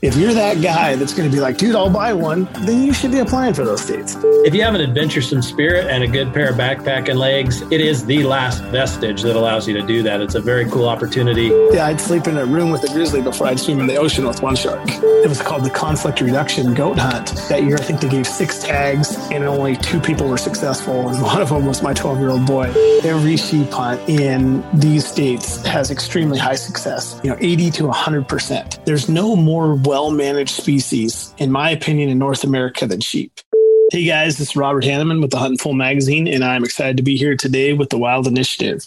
If you're that guy that's going to be like, dude, I'll buy one, then you should be applying for those states. If you have an adventuresome spirit and a good pair of backpack and legs, it is the last vestige that allows you to do that. It's a very cool opportunity. Yeah, I'd sleep in a room with a grizzly before I'd swim in the ocean with one shark. It was called the Conflict Reduction Goat Hunt. That year, I think they gave 6 tags and only 2 people were successful. And one of them was my 12-year-old boy. Every sheep hunt in these states has extremely high success, 80 to 100%. There's no more well-managed species, in my opinion, in North America than sheep. Hey guys, this is Robert Hanneman with the Huntin' Fool magazine, and I'm excited to be here today with the Wild Initiative.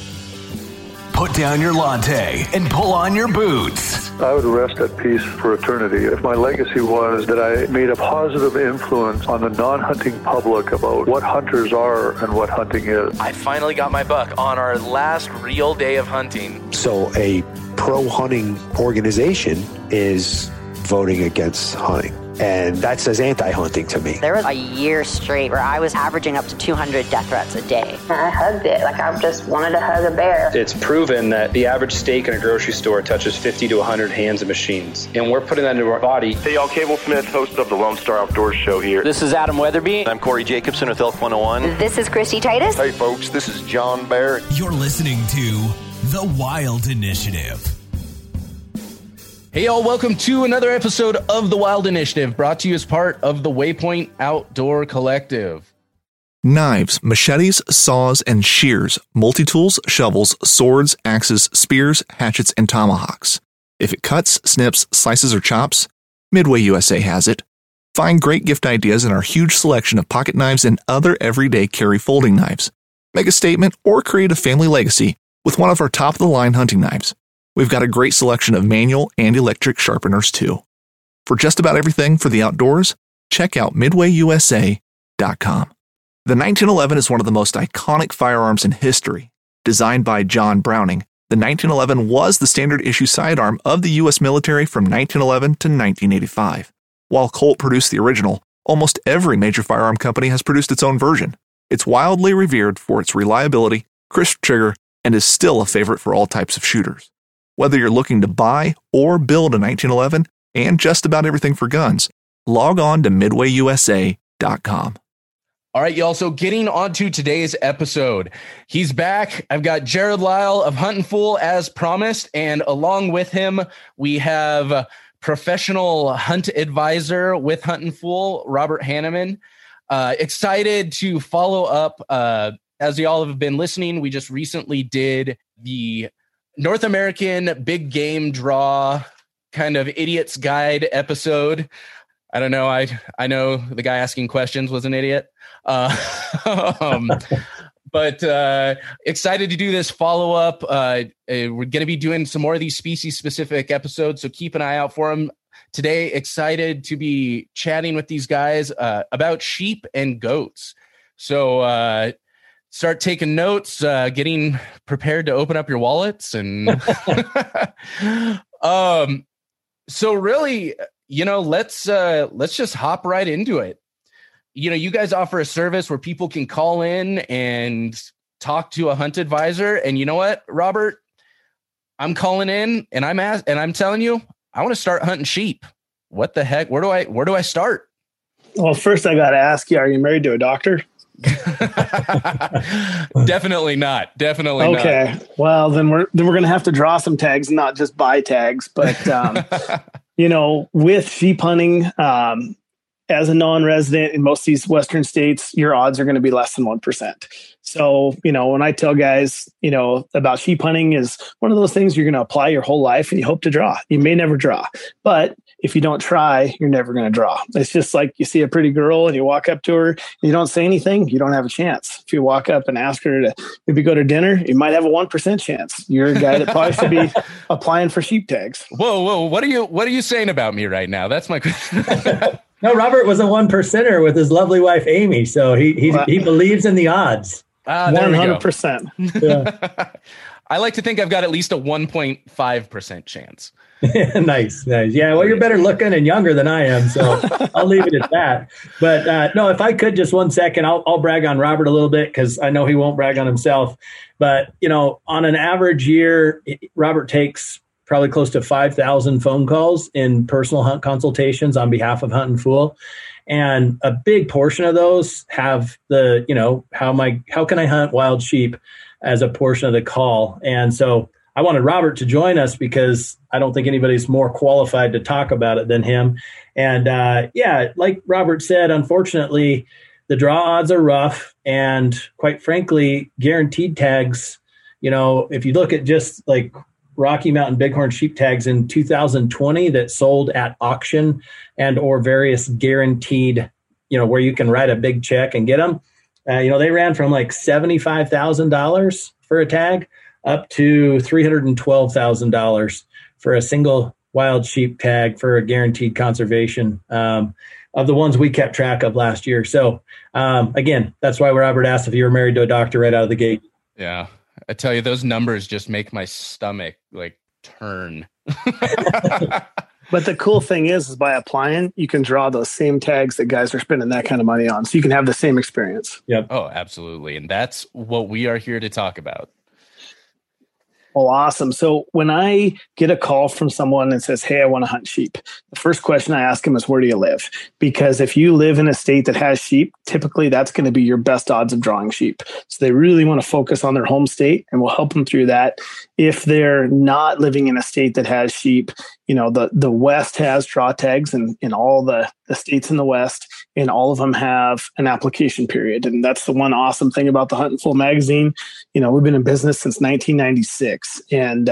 Put down your latte and pull on your boots. I would rest at peace for eternity if my legacy was that I made a positive influence on the non-hunting public about what hunters are and what hunting is. I finally got my buck on our last real day of hunting. So a pro-hunting organization is voting against hunting. And that says anti-hunting to me. There was a year straight where I was averaging up to 200 death threats a day. I hugged it like I just wanted to hug a bear. It's proven that the average steak in a grocery store touches 50 to 100 hands and machines. And we're putting that into our body. Hey y'all, Cable Smith, host of the Lone Star Outdoors Show here. This is Adam Weatherby. I'm Corey Jacobson with Elk 101. This is Christy Titus. Hey folks, this is John Barrett. You're listening to The Wild Initiative. Hey y'all, welcome to another episode of The Wild Initiative, brought to you as part of the Waypoint Outdoor Collective. Knives, machetes, saws, and shears, multi-tools, shovels, swords, axes, spears, hatchets, and tomahawks. If it cuts, snips, slices, or chops, Midway USA has it. Find great gift ideas in our huge selection of pocket knives and other everyday carry folding knives. Make a statement or create a family legacy with one of our top-of-the-line hunting knives. We've got a great selection of manual and electric sharpeners, too. For just about everything for the outdoors, check out MidwayUSA.com. The 1911 is one of the most iconic firearms in history. Designed by John Browning, the 1911 was the standard issue sidearm of the U.S. military from 1911 to 1985. While Colt produced the original, almost every major firearm company has produced its own version. It's wildly revered for its reliability, crisp trigger, and is still a favorite for all types of shooters. Whether you're looking to buy or build a 1911 and just about everything for guns, log on to MidwayUSA.com. All right, y'all. So getting on to today's episode, he's back. I've got Jared Lyle of Huntin' Fool as promised, and along with him, we have professional hunt advisor with Huntin' Fool, Robert Hanneman. Excited to follow up. As y'all have been listening, we just recently did the North American Big Game Draw kind of idiot's guide episode. I don't know. I know the guy asking questions was an idiot. But excited to do this follow up. We're going to be doing some more of these species specific episodes, so keep an eye out for them. Today, excited to be chatting with these guys about sheep and goats. So start taking notes, getting prepared to open up your wallets. And so really, let's just hop right into it. You guys offer a service where people can call in and talk to a hunt advisor. And you know what, Robert, I'm calling in and I'm telling you, I want to start hunting sheep. What the heck? Where do I start? Well, first I got to ask you, are you married to a doctor? Definitely not. Okay. Well, then we're going to have to draw some tags, not just buy tags, but with sheep hunting, as a non-resident in most of these Western states, your odds are going to be less than 1%. So, when I tell guys, about sheep hunting is one of those things you're going to apply your whole life and you hope to draw. You may never draw, but if you don't try, you're never going to draw. It's just like you see a pretty girl and you walk up to her and you don't say anything, you don't have a chance. If you walk up and ask her to maybe go to dinner, you might have a 1% chance. You're a guy that probably should be applying for sheep tags. Whoa. What are you saying about me right now? That's my question. No, Robert was a 1%er with his lovely wife, Amy. So he believes in the odds. 100%. Yeah. I like to think I've got at least a 1.5% chance. Nice. Yeah, well, you're better looking and younger than I am, so I'll leave it at that. But no, if I could just 1 second, I'll brag on Robert a little bit because I know he won't brag on himself. But, on an average year, Robert takes probably close to 5,000 phone calls in personal hunt consultations on behalf of Hunt and Fool. And a big portion of those have the, how can I hunt wild sheep as a portion of the call. And so I wanted Robert to join us because I don't think anybody's more qualified to talk about it than him. And like Robert said, unfortunately, the draw odds are rough. And quite frankly, guaranteed tags, if you look at just like Rocky Mountain Bighorn sheep tags in 2020 that sold at auction and or various guaranteed, where you can write a big check and get them, they ran from like $75,000 for a tag up to $312,000 for a single wild sheep tag for a guaranteed conservation of the ones we kept track of last year. So again, that's why Robert asked if you were married to a doctor right out of the gate. Yeah. I tell you, those numbers just make my stomach like turn. But the cool thing is by applying, you can draw those same tags that guys are spending that kind of money on. So you can have the same experience. Yep. Oh, absolutely. And that's what we are here to talk about. Well, awesome. So when I get a call from someone that says, hey, I want to hunt sheep, the first question I ask them is, where do you live? Because if you live in a state that has sheep, typically that's going to be your best odds of drawing sheep. So they really want to focus on their home state, and we'll help them through that. If they're not living in a state that has sheep, the West has draw tags in all the states in the West, and all of them have an application period. And that's the one awesome thing about the Hunt and Fool magazine. We've been in business since 1996. And,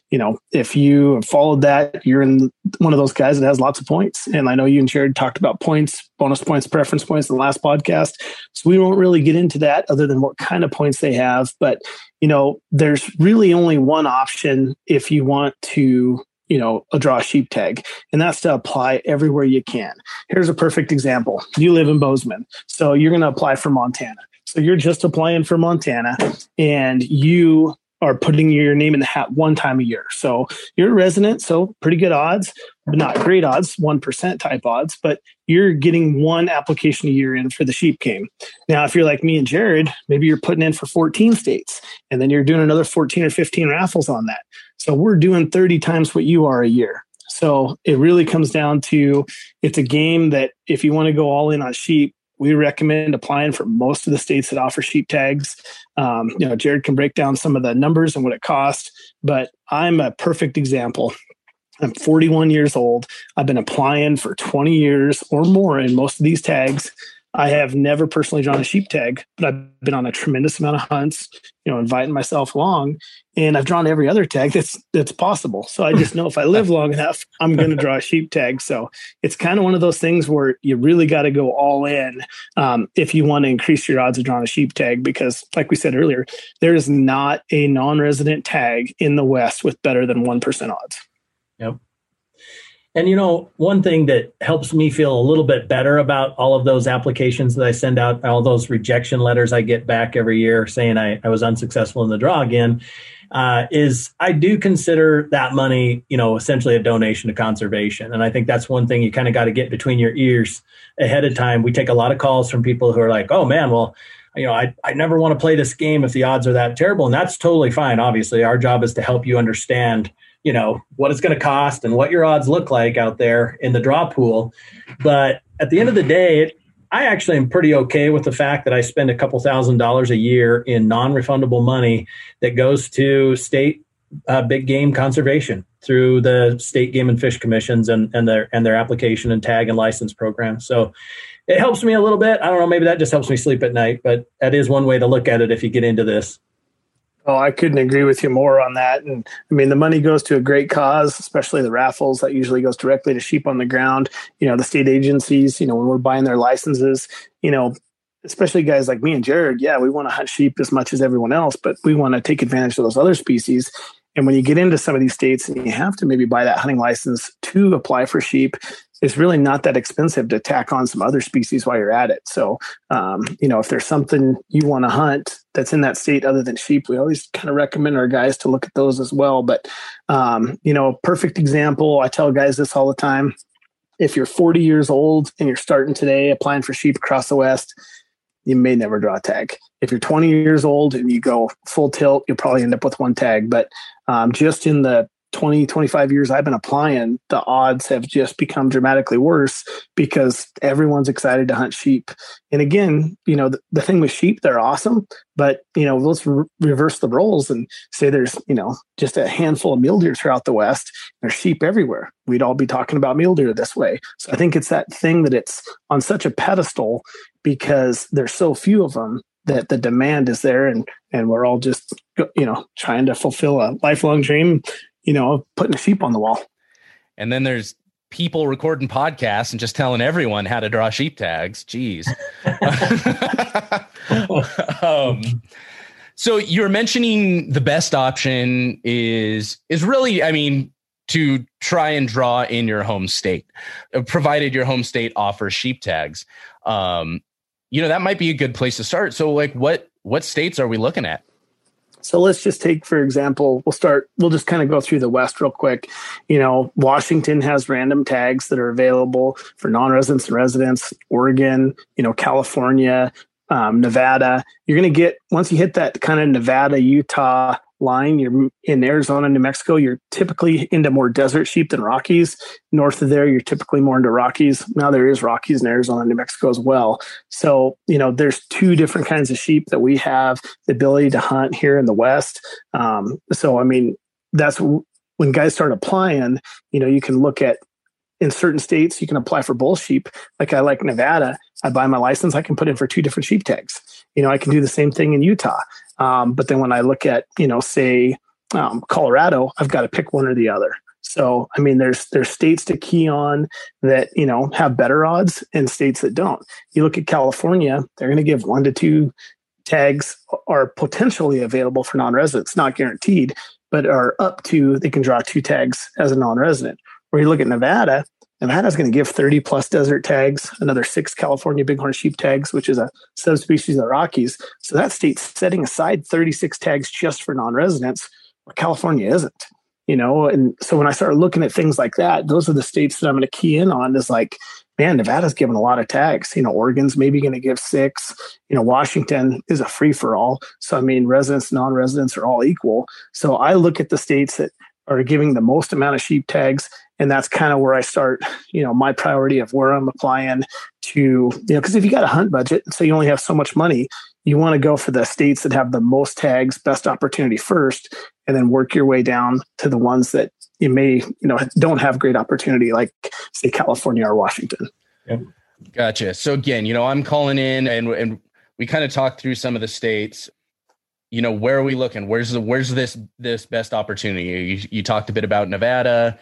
if you have followed that, you're in one of those guys that has lots of points. And I know you and Jared talked about points, bonus points, preference points in the last podcast. So we won't really get into that other than what kind of points they have. But, there's really only one option if you want to draw a sheep tag, and that's to apply everywhere you can. Here's a perfect example. You live in Bozeman, so you're going to apply for Montana. So you're just applying for Montana, and you are putting your name in the hat one time a year. So you're a resident, so pretty good odds, but not great odds, 1% type odds, but you're getting one application a year in for the sheep game. Now, if you're like me and Jared, maybe you're putting in for 14 states, and then you're doing another 14 or 15 raffles on that. So we're doing 30 times what you are a year. So it really comes down to, it's a game that if you want to go all in on sheep, we recommend applying for most of the states that offer sheep tags. Jared can break down some of the numbers and what it costs, but I'm a perfect example. I'm 41 years old. I've been applying for 20 years or more in most of these tags. I have never personally drawn a sheep tag, but I've been on a tremendous amount of hunts, inviting myself along, and I've drawn every other tag that's possible. So I just know if I live long enough, I'm going to draw a sheep tag. So it's kind of one of those things where you really got to go all in if you want to increase your odds of drawing a sheep tag, because like we said earlier, there is not a non-resident tag in the West with better than 1% odds. Yep. And, one thing that helps me feel a little bit better about all of those applications that I send out, all those rejection letters I get back every year saying I was unsuccessful in the draw again, is I do consider that money, essentially a donation to conservation. And I think that's one thing you kind of got to get between your ears ahead of time. We take a lot of calls from people who are like, oh, man, well, I never want to play this game if the odds are that terrible. And that's totally fine. Obviously, our job is to help you understand what it's going to cost and what your odds look like out there in the draw pool. But at the end of the day, I actually am pretty okay with the fact that I spend a couple $1,000s a year in non-refundable money that goes to state big game conservation through the state game and fish commissions and their application and tag and license program. So it helps me a little bit. I don't know, maybe that just helps me sleep at night, but that is one way to look at it if you get into this. Oh, I couldn't agree with you more on that. And I mean, the money goes to a great cause, especially the raffles. That usually goes directly to sheep on the ground. The state agencies, when we're buying their licenses, especially guys like me and Jared, we want to hunt sheep as much as everyone else, but we want to take advantage of those other species. And when you get into some of these states and you have to maybe buy that hunting license to apply for sheep, it's really not that expensive to tack on some other species while you're at it. So, if there's something you want to hunt that's in that state other than sheep, we always kind of recommend our guys to look at those as well. But, a perfect example, I tell guys this all the time. If you're 40 years old and you're starting today applying for sheep across the West, you may never draw a tag. If you're 20 years old and you go full tilt, you'll probably end up with one tag. But just in the 20, 25 years I've been applying, the odds have just become dramatically worse because everyone's excited to hunt sheep. And again, the thing with sheep, they're awesome, but, let's reverse the roles and say there's, just a handful of mule deer throughout the West. There's sheep everywhere. We'd all be talking about mule deer this way. So I think it's that thing that it's on such a pedestal because there's so few of them that the demand is there, and we're all just, trying to fulfill a lifelong dream, putting a sheep on the wall. And then there's people recording podcasts and just telling everyone how to draw sheep tags. Jeez. So you're mentioning the best option is really, to try and draw in your home state, provided your home state offers sheep tags. That might be a good place to start. So like what states are we looking at? So let's just take, for example, we'll just kind of go through the West real quick. Washington has random tags that are available for non-residents and residents. Oregon, California, Nevada. You're going to get, once you hit that kind of Nevada, Utah line, you're in Arizona, New Mexico, you're typically into more desert sheep than Rockies. North of there, you're typically more into Rockies. Now there is Rockies in Arizona, New Mexico as well. So, there's two different kinds of sheep that we have the ability to hunt here in the West. That's when guys start applying, you can look at, in certain states, you can apply for bull sheep. Like I like Nevada, I buy my license, I can put in for 2 different sheep tags. I can do the same thing in Utah. But then when I look at, Colorado, I've got to pick one or the other. So, there's states to key on that, have better odds and states that don't. You look at California, they're going to give 1 to 2 tags are potentially available for non-residents, not guaranteed, but are up to, they can draw 2 tags as a non-resident. Where you look at Nevada's going to give 30 plus desert tags, another 6 California bighorn sheep tags, which is a subspecies of the Rockies. So that state's setting aside 36 tags just for non-residents, where California isn't, And so when I start looking at things like that, those are the states that I'm going to key in on is like, man, Nevada's given a lot of tags. Oregon's maybe going to give 6. Washington is a free for all. So, residents, non-residents are all equal. So I look at the states that are giving the most amount of sheep tags. And that's kind of where I start, my priority of where I'm applying to, because if you got a hunt budget, so you only have so much money, you want to go for the states that have the most tags, best opportunity first, and then work your way down to the ones that you may, don't have great opportunity, like say California or Washington. Yep. Gotcha. So again, I'm calling in and we kind of talked through some of the states. Where are we looking? Where's this best opportunity? You talked a bit about Nevada.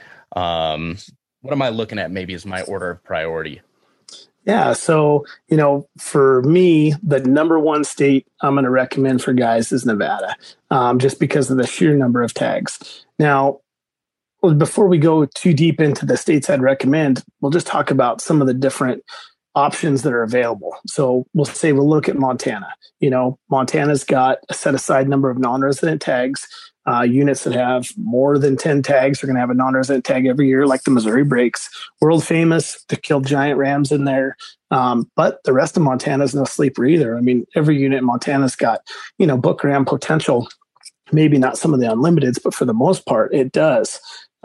What am I looking at maybe as my order of priority? Yeah. So, for me, the number one state I'm going to recommend for guys is Nevada, just because of the sheer number of tags. Now, before we go too deep into the states I'd recommend, we'll just talk about some of the different options that are available. So we'll look at Montana. Montana's got a set aside number of non-resident tags. Units that have more than 10 tags are going to have a non-resident tag every year, like the Missouri Breaks. World famous to kill giant rams in there. But the rest of Montana is no sleeper either. Every unit in Montana's got, book ram potential. Maybe not some of the unlimiteds, but for the most part, it does.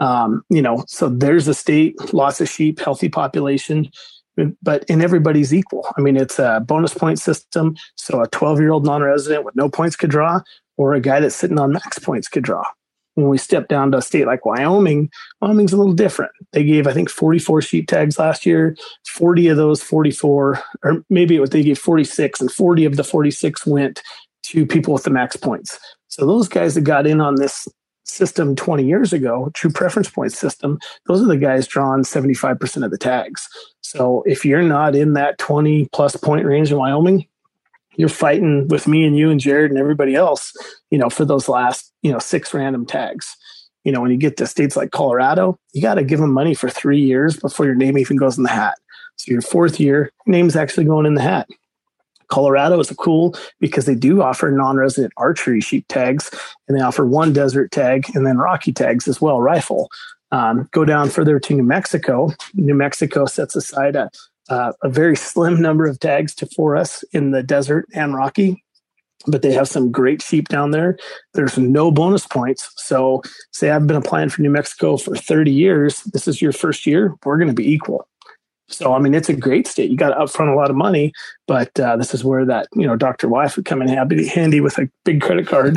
So there's a state, lots of sheep, healthy population, but everybody's equal. It's a bonus point system. So a 12-year-old non-resident with no points could draw, or a guy that's sitting on max points could draw. When we step down to a state like Wyoming's a little different. They gave, I think, 44 sheep tags last year. 40 of those 44, or maybe they gave 46, and 40 of the 46 went to people with the max points. So those guys that got in on this system 20 years ago, true preference point system, those are the guys drawing 75% of the tags. So if you're not in that 20 plus point range in Wyoming, you're fighting with me and you and Jared and everybody else, for those last, 6 random tags. When you get to states like Colorado, you got to give them money for 3 years before your name even goes in the hat. So your 4th year, your name's actually going in the hat. Colorado is cool because they do offer non-resident archery sheep tags, and they offer 1 desert tag and then Rocky tags as well, rifle. Go down further to New Mexico. New Mexico sets aside a very slim number of tags for us in the desert and Rocky. but they have some great sheep down there. There's no bonus points. So say I've been applying for New Mexico for 30 years. This is your first year. We're going to be equal. So, I mean, it's a great state. You got to upfront a lot of money, but this is where that, Dr. Wife would come in handy with a big credit card.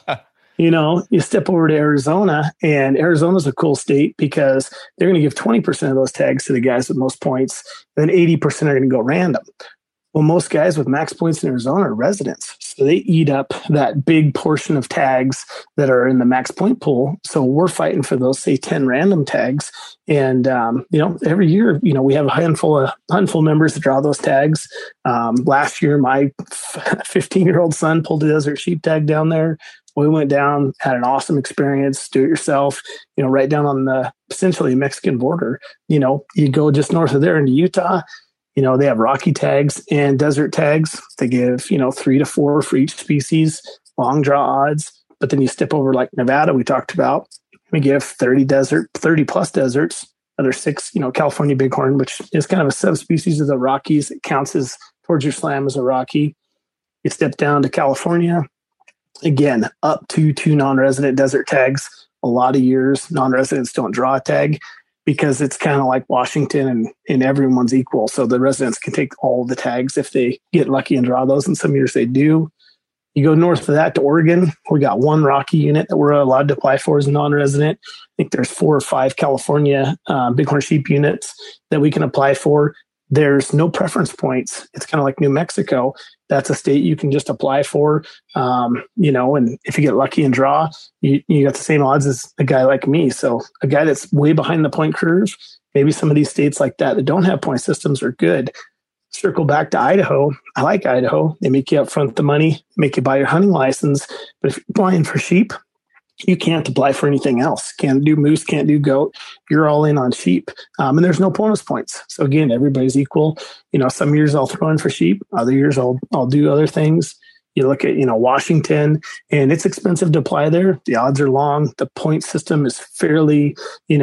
You step over to Arizona, and Arizona's a cool state because they're going to give 20% of those tags to the guys with most points. Then 80% are going to go random. Well, most guys with max points in Arizona are residents. So they eat up that big portion of tags that are in the max point pool. So we're fighting for those, say, 10 random tags. And, every year, we have a handful members that draw those tags. Last year, my 15-year-old son pulled a desert sheep tag down there. We went down, had an awesome experience, do it yourself, right down on the essentially Mexican border. You go just north of there into Utah. They have rocky tags and desert tags. They give, 3 to 4 for each species, long draw odds. But then you step over like Nevada, we talked about. We give 30 plus deserts, other 6, California bighorn, which is kind of a subspecies of the Rockies. It counts as towards your slam as a Rocky. You step down to California, again, up to 2 non-resident desert tags. A lot of years, non-residents don't draw a tag, because it's kind of like Washington and everyone's equal. So the residents can take all the tags if they get lucky and draw those. And some years they do. You go north of that to Oregon. We got 1 Rocky unit that we're allowed to apply for as a non-resident. I think there's 4 or 5 California bighorn sheep units that we can apply for. There's no preference points. It's kind of like New Mexico. That's a state you can just apply for, and if you get lucky and draw, you got the same odds as a guy like me. So a guy that's way behind the point curve, maybe some of these states like that don't have point systems are good. Circle back to Idaho. I like Idaho. They make you upfront the money, make you buy your hunting license. But if you're applying for sheep, you can't apply for anything else. Can't do moose, can't do goat. You're all in on sheep. And there's no bonus points. So again, everybody's equal. Some years I'll throw in for sheep. Other years I'll do other things. You look at, Washington, and it's expensive to apply there. The odds are long. The point system is fairly,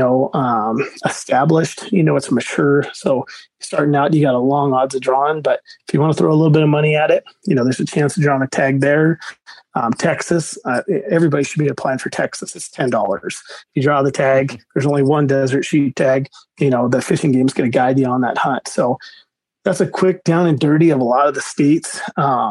established. It's mature. So starting out, you got a long odds of drawing. But if you want to throw a little bit of money at it, there's a chance of drawing a tag there. Texas, everybody should be applying for Texas. It's $10. You draw the tag. There's only 1 desert sheep tag. The fishing game is going to guide you on that hunt. So that's a quick down and dirty of a lot of the states.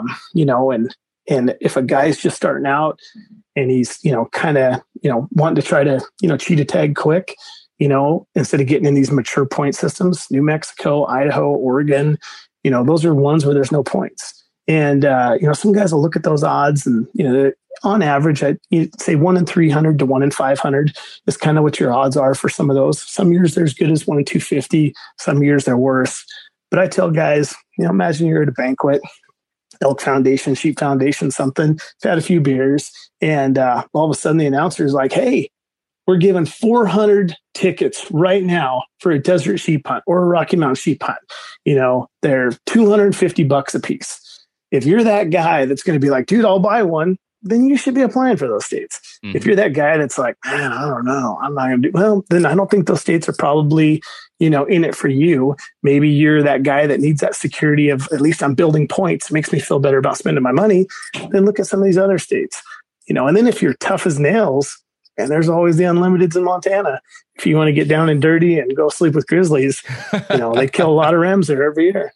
And if a guy's just starting out and he's, wanting to try to, cheat a tag quick, instead of getting in these mature point systems, New Mexico, Idaho, Oregon, those are ones where there's no points. And, some guys will look at those odds and, on average, I'd say 1 in 300 to 1 in 500 is kind of what your odds are for some of those. Some years they're as good as 1 in 250. Some years they're worse. But I tell guys, imagine you're at a banquet, Elk Foundation, Sheep Foundation, something, you've had a few beers, and all of a sudden the announcer's like, hey, we're giving 400 tickets right now for a desert sheep hunt or a Rocky Mountain sheep hunt. They're $250 a piece. If you're that guy that's going to be like, dude, I'll buy one, then you should be applying for those states. Mm-hmm. If you're that guy that's like, man, I don't know, I'm not going to do well, then I don't think those states are probably, in it for you. Maybe you're that guy that needs that security of, at least I'm building points, makes me feel better about spending my money. Then look at some of these other states, and then if you're tough as nails, and there's always the unlimiteds in Montana. If you want to get down and dirty and go sleep with grizzlies, they kill a lot of rams there every year.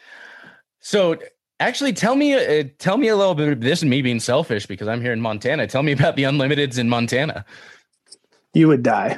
So actually, tell me a little bit. This is me being selfish because I'm here in Montana. Tell me about the unlimiteds in Montana. You would die.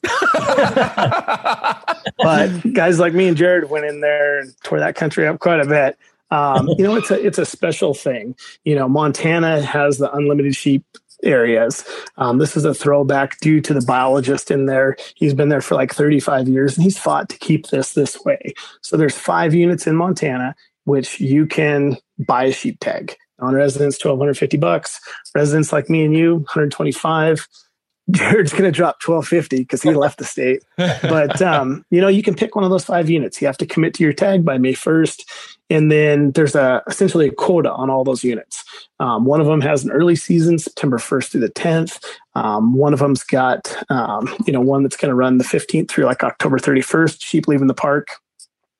But guys like me and Jared went in there and tore that country up quite a bit. It's a special thing. Montana has the unlimited sheep areas. This is a throwback due to the biologist in there. He's been there for like 35 years and he's fought to keep this way. So there's 5 units in Montana, which you can buy a sheep tag. Non-residents, $1,250. Residents like me and you, $125. Jared's going to drop $1,250 because he left the state. But, you can pick one of those 5 units. You have to commit to your tag by May 1st. And then there's essentially a quota on all those units. One of them has an early season, September 1st through the 10th. One of them's got, one that's going to run the 15th through like October 31st, sheep leaving the park.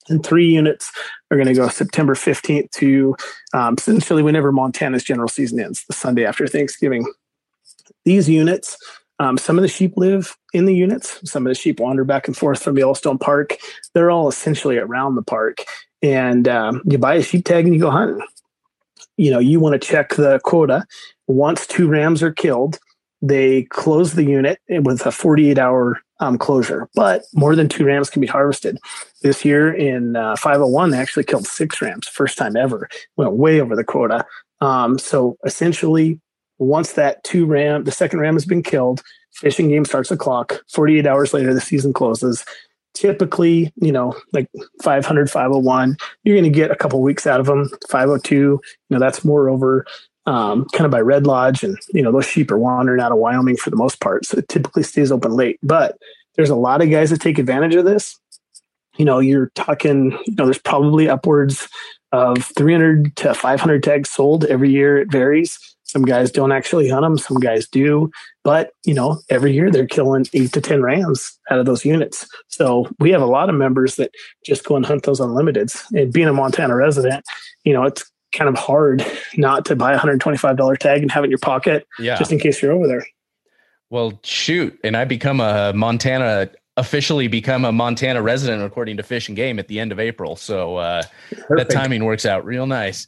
And 3 units are going to go September 15th to essentially whenever Montana's general season ends, the Sunday after Thanksgiving. These units, some of the sheep live in the units. Some of the sheep wander back and forth from Yellowstone Park. They're all essentially around the park. And you buy a sheep tag and you go hunting. You want to check the quota. Once 2 rams are killed, they close the unit with a 48-hour closure. But more than 2 rams can be harvested. This year in 501, they actually killed 6 rams, first time ever. Went way over the quota. So essentially, once that the second ram has been killed, fishing game starts the clock. 48 hours later, the season closes. Typically, like 500, 501, you're going to get a couple weeks out of them. 502, that's more over kind of by Red Lodge. And, those sheep are wandering out of Wyoming for the most part. So it typically stays open late. But there's a lot of guys that take advantage of this. You're talking, there's probably upwards of 300 to 500 tags sold every year. It varies. Some guys don't actually hunt them. Some guys do. But, every year they're killing 8 to 10 rams out of those units. So we have a lot of members that just go and hunt those unlimiteds. And being a Montana resident, it's kind of hard not to buy a $125 tag and have it in your pocket just in case you're over there. Well, shoot. And I officially become a Montana resident according to Fish and Game at the end of April. So that timing works out real nice.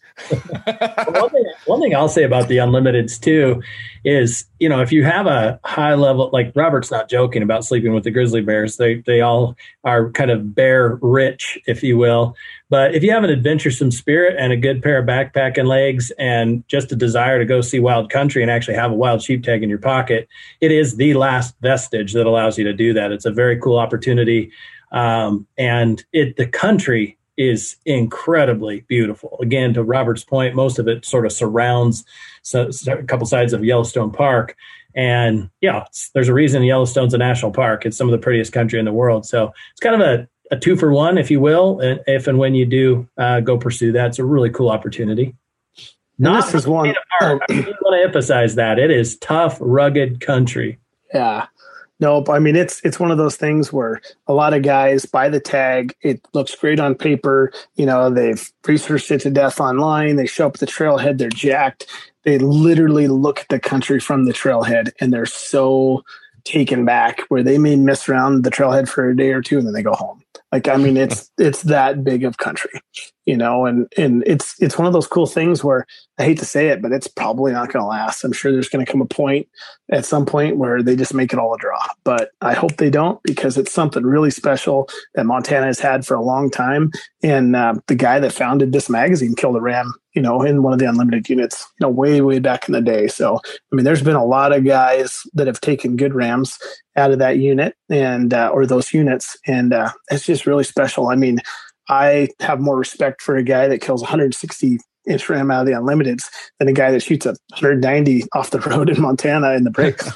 One thing I'll say about the unlimiteds too is, if you have a high level, like Robert's not joking about sleeping with the grizzly bears. They all are kind of bear rich, if you will. But if you have an adventuresome spirit and a good pair of backpacking legs and just a desire to go see wild country and actually have a wild sheep tag in your pocket, it is the last vestige that allows you to do that. It's a very cool opportunity. And the country is incredibly beautiful. Again, to Robert's point, most of it sort of surrounds a couple sides of Yellowstone Park. And there's a reason Yellowstone's a national park. It's some of the prettiest country in the world. So it's kind of a 2-for-1, if you will. And if and when you do go pursue that, it's a really cool opportunity. This is one. I want to emphasize that it is tough, rugged country. Yeah. Nope. I mean, it's one of those things where a lot of guys buy the tag. It looks great on paper. They've researched it to death online. They show up at the trailhead. They're jacked. They literally look at the country from the trailhead and they're so taken back where they may miss around the trailhead for a day or two and then they go home. It's that big of country, and it's one of those cool things where I hate to say it, but it's probably not going to last. I'm sure there's going to come a point at some point where they just make it all a draw, but I hope they don't, because it's something really special that Montana has had for a long time. And the guy that founded this magazine killed a ram, in one of the unlimited units, way, way back in the day. So, there's been a lot of guys that have taken good rams out of that unit and or those units, and it's just really special. I have more respect for a guy that kills 160-inch ram out of the unlimiteds than a guy that shoots a 190 off the road in Montana in the breaks.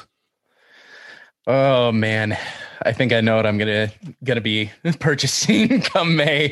Oh man, I think I know what I'm gonna be purchasing come May.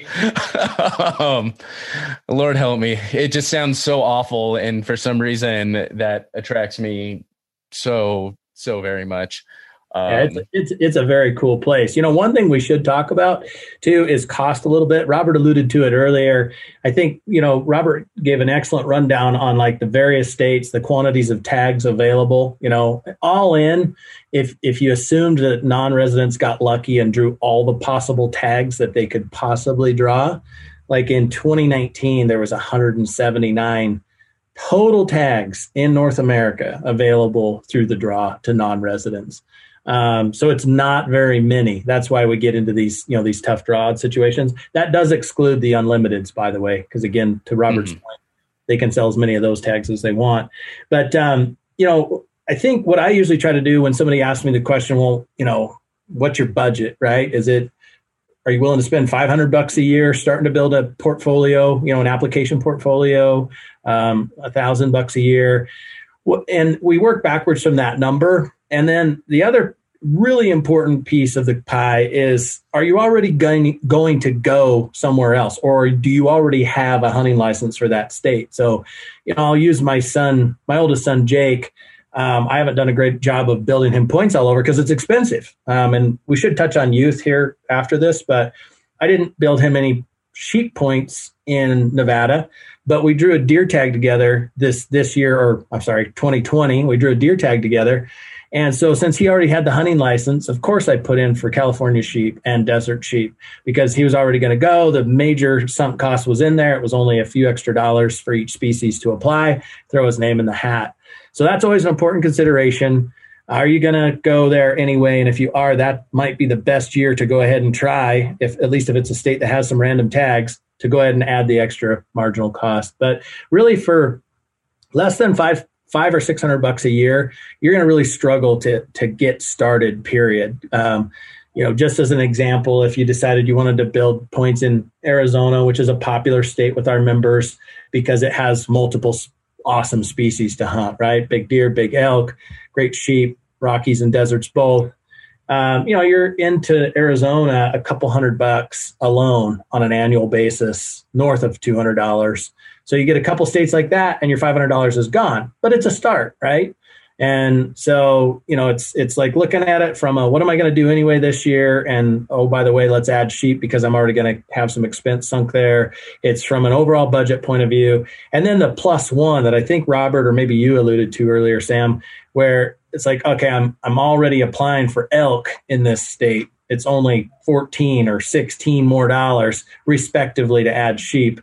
Lord help me. It just sounds so awful, and for some reason that attracts me so very much. It's a very cool place. One thing we should talk about too is cost a little bit. Robert alluded to it earlier. I think, Robert gave an excellent rundown on like the various states, the quantities of tags available, all in. If you assumed that non-residents got lucky and drew all the possible tags that they could possibly draw, like in 2019, there was 179 total tags in North America available through the draw to non-residents. So it's not very many. That's why we get into these, these tough draw situations. That does exclude the unlimiteds, by the way, because again, to Robert's point, they can sell as many of those tags as they want. But, I think what I usually try to do when somebody asks me the question, well, what's your budget, right? Are you willing to spend $500 a year starting to build a portfolio, an application portfolio, $1,000 a year? And we work backwards from that number. And then the other really important piece of the pie is, are you already going to go somewhere else? Or do you already have a hunting license for that state? So, I'll use my oldest son, Jake. I haven't done a great job of building him points all over because it's expensive. And we should touch on youth here after this, but I didn't build him any sheep points in Nevada, but we drew a deer tag together this year, or I'm sorry, 2020. We drew a deer tag together. And so since he already had the hunting license, of course I put in for California sheep and desert sheep because he was already going to go. The major sunk cost was in there. It was only a few extra dollars for each species to apply, throw his name in the hat. So that's always an important consideration. Are you going to go there anyway? And if you are, that might be the best year to go ahead and try, if at least if it's a state that has some random tags, to go ahead and add the extra marginal cost. But really for less than $500 or $600 a year, you're going to really struggle to get started, period. Just as an example, if you decided you wanted to build points in Arizona, which is a popular state with our members because it has multiple awesome species to hunt, right? Big deer, big elk, great sheep, Rockies and deserts both. You're into Arizona a couple $100 alone on an annual basis, north of $200. So you get a couple states like that and your $500 is gone, but it's a start, right? And so, it's like looking at it from what am I going to do anyway this year? And, oh, by the way, let's add sheep because I'm already going to have some expense sunk there. It's from an overall budget point of view. And then the plus one that I think Robert, or maybe you alluded to earlier, Sam, where it's like, okay, I'm already applying for elk in this state. It's only $14 or $16 more dollars respectively to add sheep.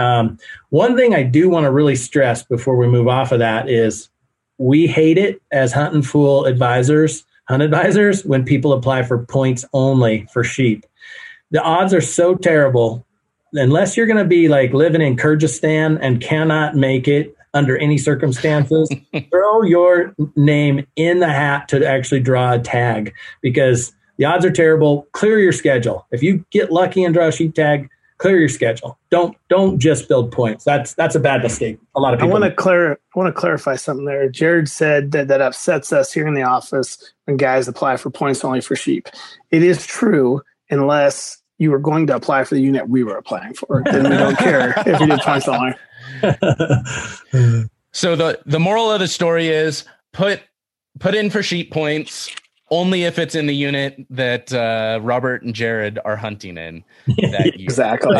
One thing I do want to really stress before we move off of that is we hate it as hunt advisors, when people apply for points only for sheep. The odds are so terrible. Unless you're going to be like living in Kyrgyzstan and cannot make it under any circumstances, throw your name in the hat to actually draw a tag because the odds are terrible. Clear your schedule. If you get lucky and draw a sheep tag, clear your schedule. Don't just build points. That's a bad mistake. A lot of people. I want to clarify something there. Jared said that upsets us here in the office when guys apply for points only for sheep. It is true unless you were going to apply for the unit we were applying for. Then we don't care if you did points only. So the moral of the story is put in for sheep points only if it's in the unit that Robert and Jared are hunting in that year. Exactly.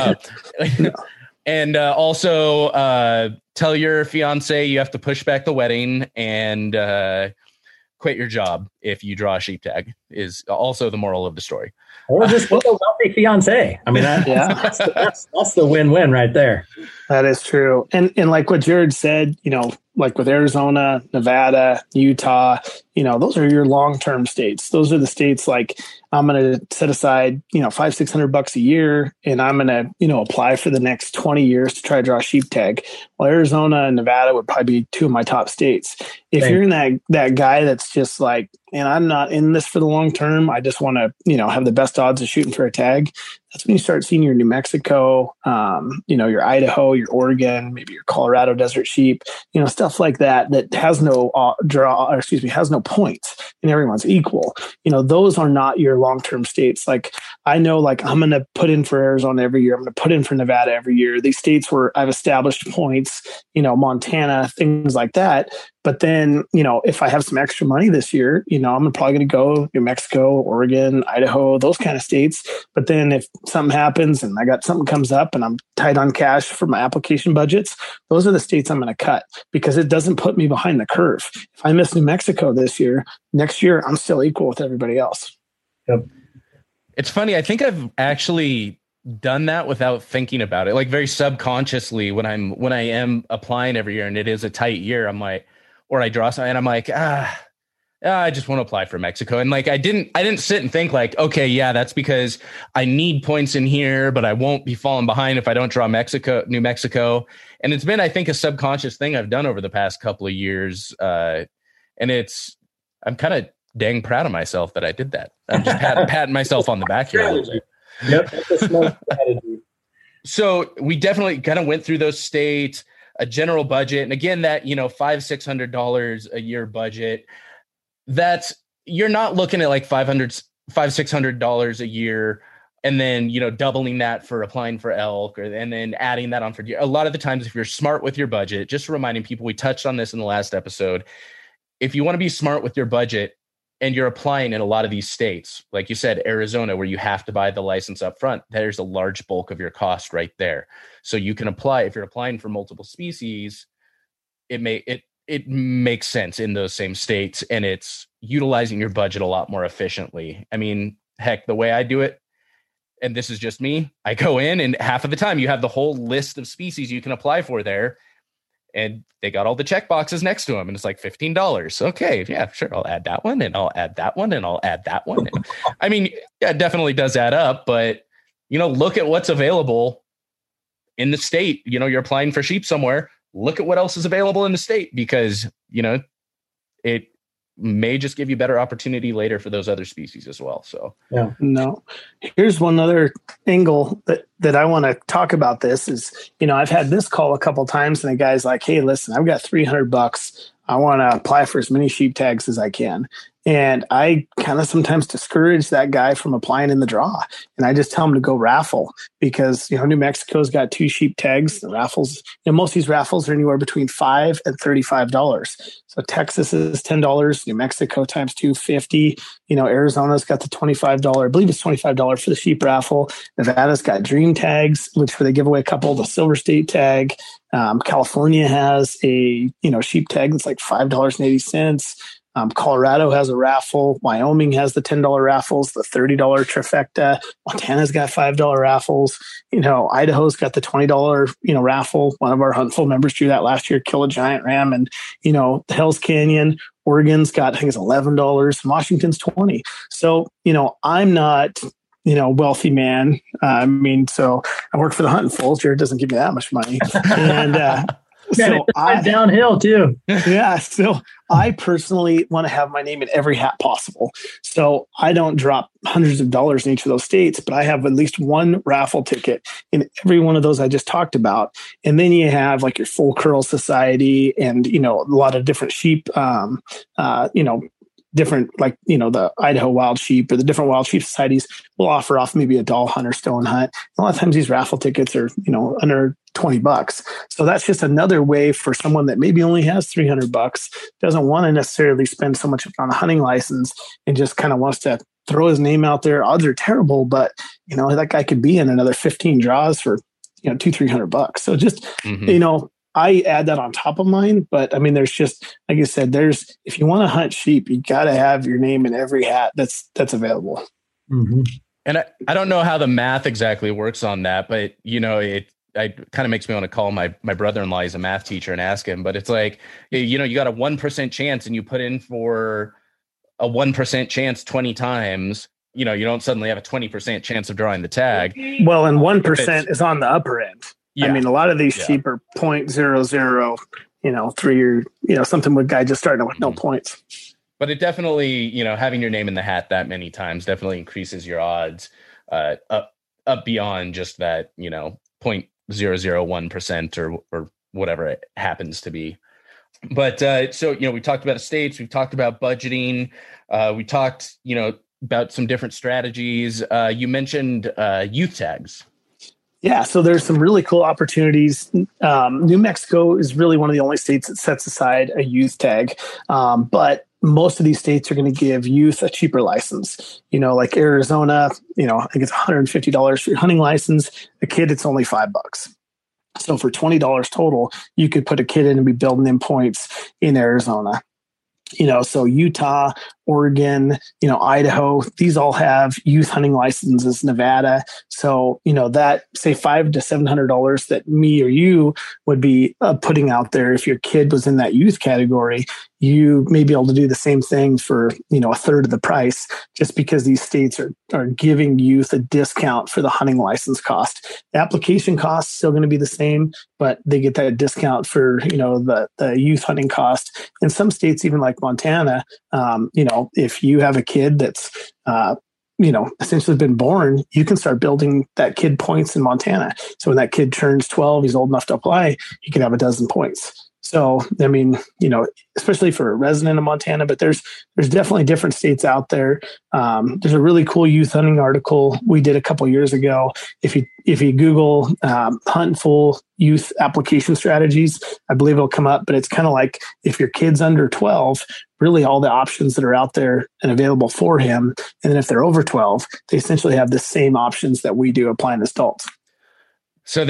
And also tell your fiance you have to push back the wedding and quit your job if you draw a sheep tag is also the moral of the story. Or just with a wealthy fiance. I mean, that's the win-win right there. That is true. And like what Jared said, like with Arizona, Nevada, Utah, those are your long-term states. Those are the states like I'm going to set aside, $500-$600 a year, and I'm going to, apply for the next 20 years to try to draw a sheep tag. Well, Arizona and Nevada would probably be two of my top states. If you're in that guy that's just like, and I'm not in this for the long term, I just want to, have the best odds of shooting for a tag. That's when you start seeing your New Mexico, your Idaho, your Oregon, maybe your Colorado desert sheep, stuff like that has no has no points and everyone's equal. Those are not your long-term states. Like I know, like I'm going to put in for Arizona every year. I'm going to put in for Nevada every year. These states where I've established points, Montana, things like that. But then, if I have some extra money this year, I'm probably going to go New Mexico, Oregon, Idaho, those kind of states. But then if something happens and I got something comes up and I'm tight on cash for my application budgets, those are the states I'm going to cut because it doesn't put me behind the curve. If I miss New Mexico this year, next year, I'm still equal with everybody else. Yep. It's funny. I think I've actually done that without thinking about it, like very subconsciously when I am applying every year and it is a tight year, I'm like, or I draw something and I'm like, I just want to apply for Mexico. And like, I didn't sit and think like, okay, yeah, that's because I need points in here, but I won't be falling behind if I don't draw New Mexico. And it's been, I think, a subconscious thing I've done over the past couple of years. And I'm kind of dang proud of myself that I did that. I'm just patting myself on the back here a little bit. Yep. That's a smart strategy. So we definitely kind of went through those states, a general budget. And again, that, $500-$600 a year budget, that's, you're not looking at like $500-$600 a year. And then, doubling that for applying for elk and then adding that on for a lot of the times, if you're smart with your budget, just reminding people, we touched on this in the last episode. If you want to be smart with your budget, and you're applying in a lot of these states, like you said, Arizona, where you have to buy the license up front, there's a large bulk of your cost right there. So you can apply, if you're applying for multiple species, it makes sense in those same states, and it's utilizing your budget a lot more efficiently. I mean, heck, the way I do it, and this is just me, I go in and half of the time you have the whole list of species you can apply for there, and they got all the check boxes next to them, and it's like $15. Okay, yeah, sure, I'll add that one, and I'll add that one, and I'll add that one. I mean, yeah, it definitely does add up, but look at what's available in the state. You're applying for sheep somewhere. Look at what else is available in the state, because it may just give you better opportunity later for those other species as well. So yeah, no. Here's one other angle that I want to talk about. This is, I've had this call a couple times, and the guy's like, "Hey, listen, I've got $300. I want to apply for as many sheep tags as I can." And I kind of sometimes discourage that guy from applying in the draw. And I just tell him to go raffle, because, New Mexico's got 2 sheep tags. The raffles, most of these raffles are anywhere between $5 and $35. So Texas is $10, New Mexico times 2, $50. Arizona's got the $25, I believe it's $25 for the sheep raffle. Nevada's got dream tags, which they give away a couple, the Silver State tag. California has a, sheep tag that's like $5.80. Colorado has a raffle. Wyoming has the $10 raffles, the $30 trifecta. Montana's got $5 raffles. Idaho's got the $20, raffle. One of our Huntful members drew that last year, kill a giant ram. And, the Hells Canyon, Oregon's got, I think it's $11. Washington's $20. So, I'm not, wealthy man. So I work for the Huntful. Jared doesn't give me that much money. And, so I downhill too. Yeah. So I personally want to have my name in every hat possible. So I don't drop hundreds of dollars in each of those states, but I have at least one raffle ticket in every one of those I just talked about. And then you have like your Full Curl Society and, a lot of different sheep, different, like, the Idaho Wild Sheep or the different wild sheep societies will offer off maybe a doll hunt or stone hunt. A lot of times these raffle tickets are, under $20. So that's just another way for someone that maybe only has $300, doesn't want to necessarily spend so much on a hunting license and just kind of wants to throw his name out there. Odds are terrible, but that guy could be in another 15 draws for, $200-$300. So just, I add that on top of mine, but there's just, like I said, if you want to hunt sheep, you got to have your name in every hat that's available. Mm-hmm. And I don't know how the math exactly works on that, but it kind of makes me want to call my brother-in-law. He's a math teacher, and ask him, but it's like, you got a 1% chance and you put in for a 1% chance 20 times, you don't suddenly have a 20% chance of drawing the tag. Well, and 1% is on the upper end. Yeah. A lot of these sheep are 0.00, 3 or, something with guy just starting with no points. But it definitely, having your name in the hat that many times definitely increases your odds up beyond just that, 0.001% or whatever it happens to be. But so, we talked about estates, we've talked about budgeting, we talked, about some different strategies. You mentioned youth tags. Yeah, so there's some really cool opportunities. New Mexico is really one of the only states that sets aside a youth tag, but most of these states are going to give youth a cheaper license. Like Arizona, I think it's $150 for your hunting license. A kid, it's only $5. So for $20 total, you could put a kid in and be building in points in Arizona. So Utah, Oregon, Idaho, these all have youth hunting licenses, Nevada. So, that say $500 to $700 that me or you would be putting out there. If your kid was in that youth category, you may be able to do the same thing for, a third of the price, just because these states are giving youth a discount for the hunting license cost. The application cost is still going to be the same, but they get that discount for, the youth hunting cost. In some states, even like Montana, if you have a kid that's, essentially been born, you can start building that kid points in Montana. So when that kid turns 12, he's old enough to apply, he can have 12 points. So, I mean, especially for a resident of Montana, but there's definitely different states out there. There's a really cool youth hunting article we did a couple years ago. If you Google Hunt Full youth application strategies, I believe it'll come up, but it's kind of like if your kid's under 12, really all the options that are out there and available for him. And then if they're over 12, they essentially have the same options that we do applying as adults. So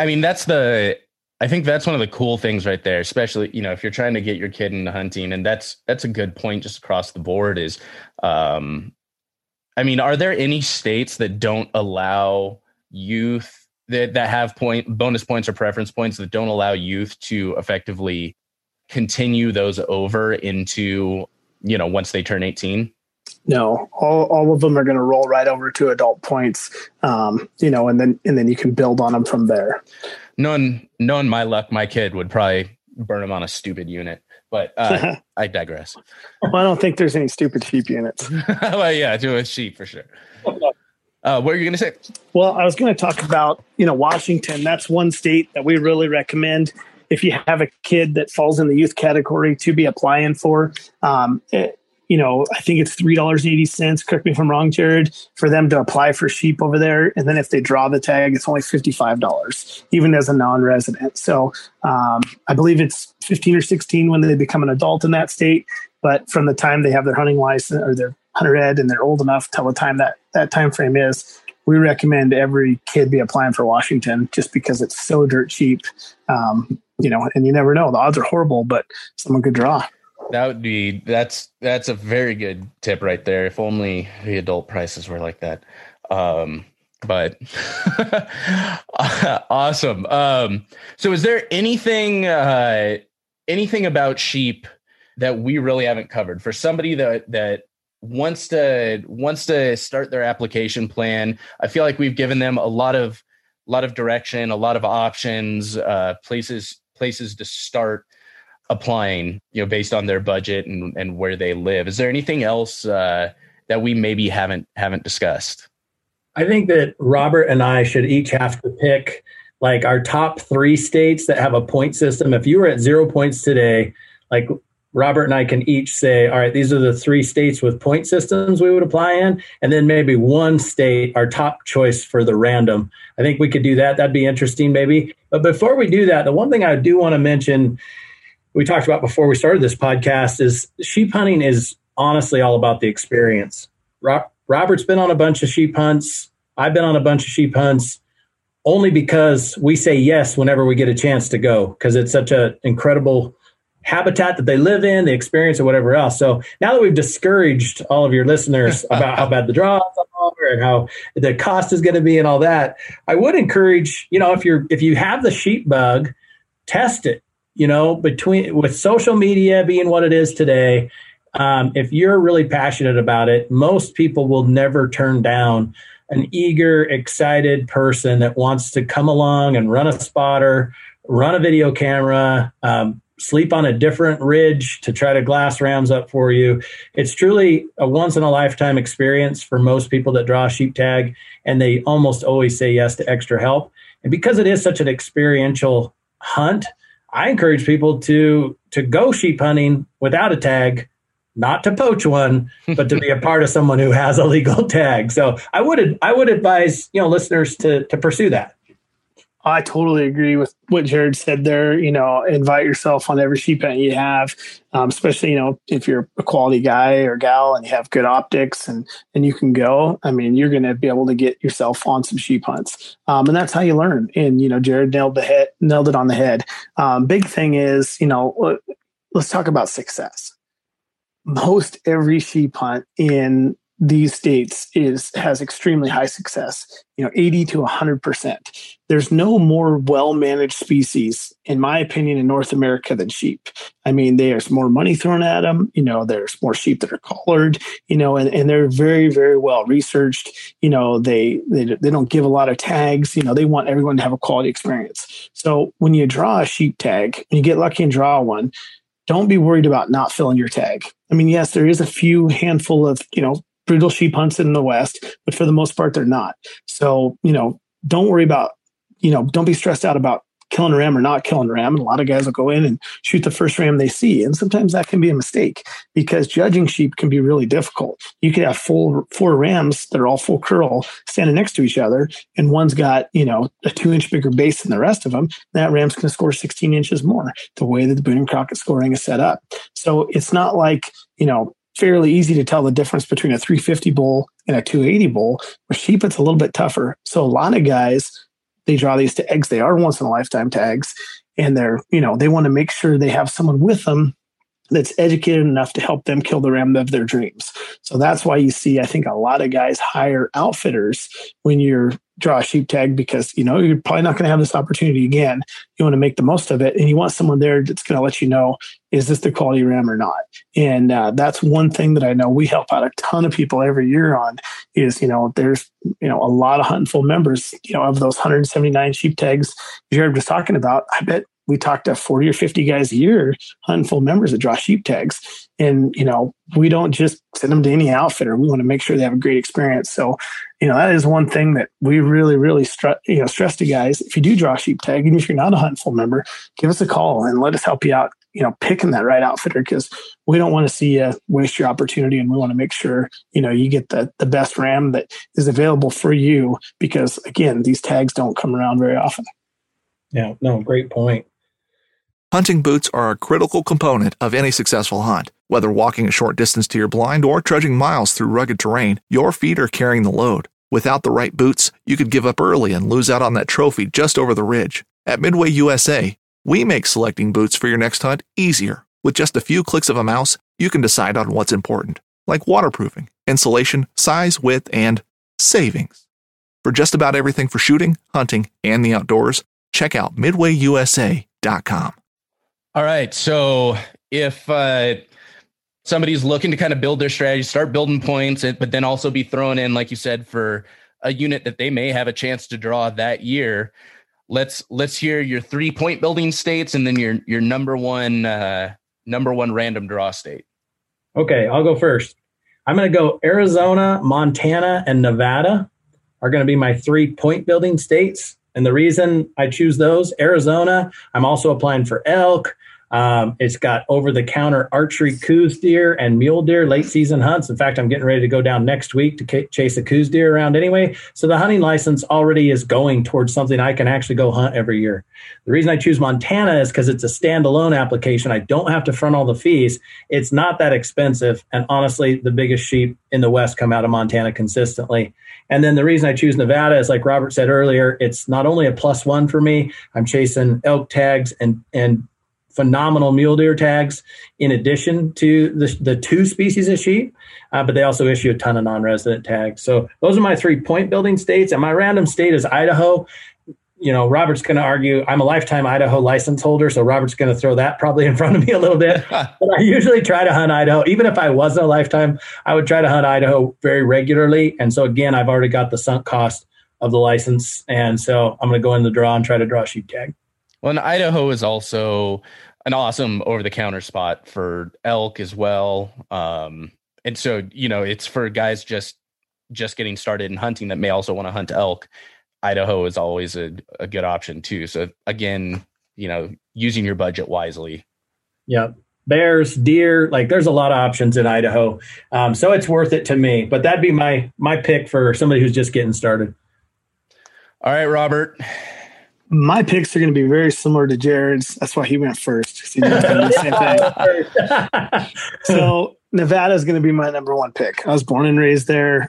I think that's one of the cool things right there, especially, if you're trying to get your kid into hunting, and that's a good point just across the board is, are there any states that don't allow youth that have bonus points or preference points that don't allow youth to effectively continue those over into, once they turn 18? No, all of them are going to roll right over to adult points, and then you can build on them from there. Knowing my luck, my kid would probably burn them on a stupid unit, but I digress. Well, I don't think there's any stupid sheep units. Well, yeah, to a sheep for sure. What are you going to say? Well, I was going to talk about, Washington. That's one state that we really recommend if you have a kid that falls in the youth category to be applying for. I think it's $3.80. Correct me if I'm wrong, Jared, for them to apply for sheep over there. And then if they draw the tag, it's only $55, even as a non-resident. So I believe it's 15 or 16 when they become an adult in that state. But from the time they have their hunting license or their hunter ed and they're old enough till the time that time frame is, we recommend every kid be applying for Washington just because it's so dirt cheap. And you never know. The odds are horrible, but someone could draw. That's a very good tip right there. If only the adult prices were like that. But awesome. So is there anything about sheep that we really haven't covered for somebody that wants to start their application plan? I feel like we've given them a lot of direction, a lot of options, places to start applying, based on their budget and where they live. Is there anything else that we maybe haven't discussed? I think that Robert and I should each have to pick like our top 3 states that have a point system. If you were at 0 points today, like Robert and I can each say, all right, these are the 3 states with point systems we would apply in. And then maybe one state, our top choice for the random. I think we could do that. That'd be interesting, maybe. But before we do that, the one thing I do want to mention, we talked about before we started this podcast, is sheep hunting is honestly all about the experience. Robert's been on a bunch of sheep hunts. I've been on a bunch of sheep hunts only because we say yes whenever we get a chance to go, because it's such an incredible habitat that they live in, the experience, or whatever else. So now that we've discouraged all of your listeners about how bad the draws are and how the cost is going to be and all that, I would encourage, if you have the sheep bug, test it. With social media being what it is today, if you're really passionate about it, most people will never turn down an eager, excited person that wants to come along and run a spotter, run a video camera, sleep on a different ridge to try to glass rams up for you. It's truly a once in a lifetime experience for most people that draw a sheep tag, and they almost always say yes to extra help. And because it is such an experiential hunt, I encourage people to go sheep hunting without a tag, not to poach one, but to be a part of someone who has a legal tag. So I would advise, listeners to pursue that. I totally agree with what Jared said there. Invite yourself on every sheep hunt you have, especially, if you're a quality guy or gal and you have good optics and you can go. I mean, you're going to be able to get yourself on some sheep hunts. And that's how you learn. And, Jared nailed it on the head. Big thing is, let's talk about success. Most every sheep hunt in these states has extremely high success, 80 to 100%. There's no more well-managed species, in my opinion, in North America than sheep. I mean, there's more money thrown at them. There's more sheep that are collared, and they're very, very well researched. They don't give a lot of tags. They want everyone to have a quality experience. So when you draw a sheep tag, when you get lucky and draw one, don't be worried about not filling your tag. I mean, yes, there is a few handful of, brutal sheep hunts in the West, but for the most part, they're not. So, don't worry about, don't be stressed out about killing a ram or not killing a ram. And a lot of guys will go in and shoot the first ram they see. And sometimes that can be a mistake because judging sheep can be really difficult. You could have four rams that are all full curl standing next to each other, and one's got, a 2-inch bigger base than the rest of them. That ram's going to score 16 inches more, the way that the Boone and Crockett scoring is set up. So it's not like, fairly easy to tell the difference between a 350 bull and a 280 bull. With sheep, it's a little bit tougher. So a lot of guys, they draw these tags. They are once in a lifetime tags, and they're, they want to make sure they have someone with them that's educated enough to help them kill the ram of their dreams. So that's why you see, I think, a lot of guys hire outfitters when you're draw a sheep tag, because, you're probably not going to have this opportunity again. You want to make the most of it, and you want someone there that's going to let you know, is this the quality ram or not? And that's one thing that I know we help out a ton of people every year on is, there's, a lot of Hunting Full members, of those 179 sheep tags Jared was talking about. I bet we talk to 40 or 50 guys a year, Hunting Full members that draw sheep tags. And, we don't just send them to any outfitter. We want to make sure they have a great experience. So, that is one thing that we really, really stress to guys. If you do draw a sheep tag, even if you're not a Hunting Full member, give us a call and let us help you out, picking that right outfitter, because we don't want to see you waste your opportunity. And we want to make sure, you get the best ram that is available for you, because again, these tags don't come around very often. Yeah, no, great point. Hunting boots are a critical component of any successful hunt. Whether walking a short distance to your blind or trudging miles through rugged terrain, your feet are carrying the load. Without the right boots, you could give up early and lose out on that trophy just over the ridge. At Midway USA, we make selecting boots for your next hunt easier. With just a few clicks of a mouse, you can decide on what's important, like waterproofing, insulation, size, width, and savings. For just about everything for shooting, hunting, and the outdoors, check out MidwayUSA.com. All right. So if somebody's looking to kind of build their strategy, start building points, but then also be thrown in, like you said, for a unit that they may have a chance to draw that year, let's hear your 3 point building states and then your number one random draw state. Okay, I'll go first. I'm going to go Arizona, Montana, and Nevada are going to be my 3 point building states. And the reason I choose those, Arizona, I'm also applying for elk. It's got over-the-counter archery coos deer and mule deer late season hunts. In fact, I'm getting ready to go down next week to chase a coos deer around anyway. So the hunting license already is going towards something I can actually go hunt every year. The reason I choose Montana is because it's a standalone application. I don't have to front all the fees. It's not that expensive. And honestly, the biggest sheep in the West come out of Montana consistently. And then the reason I choose Nevada is, like Robert said earlier, it's not only a +1 for me. I'm chasing elk tags and phenomenal mule deer tags in addition to the 2 species of sheep, but they also issue a ton of non-resident tags. So those are my 3 point building states. And my random state is Idaho. Robert's going to argue I'm a lifetime Idaho license holder, so Robert's going to throw that probably in front of me a little bit. But I usually try to hunt Idaho. Even if I wasn't a lifetime, I would try to hunt Idaho very regularly. And so, again, I've already got the sunk cost of the license. And so I'm going to go in the draw and try to draw a sheep tag. Well, and Idaho is also an awesome over-the-counter spot for elk as well. And so, it's for guys just getting started in hunting that may also want to hunt elk. Idaho is always a good option too. So again, using your budget wisely. Yeah. Bears, deer, there's a lot of options in Idaho. So it's worth it to me, but that'd be my pick for somebody who's just getting started. All right, Robert. My picks are going to be very similar to Jared's. That's why he went first. He did the same thing. So Nevada is going to be my number 1 pick. I was born and raised there.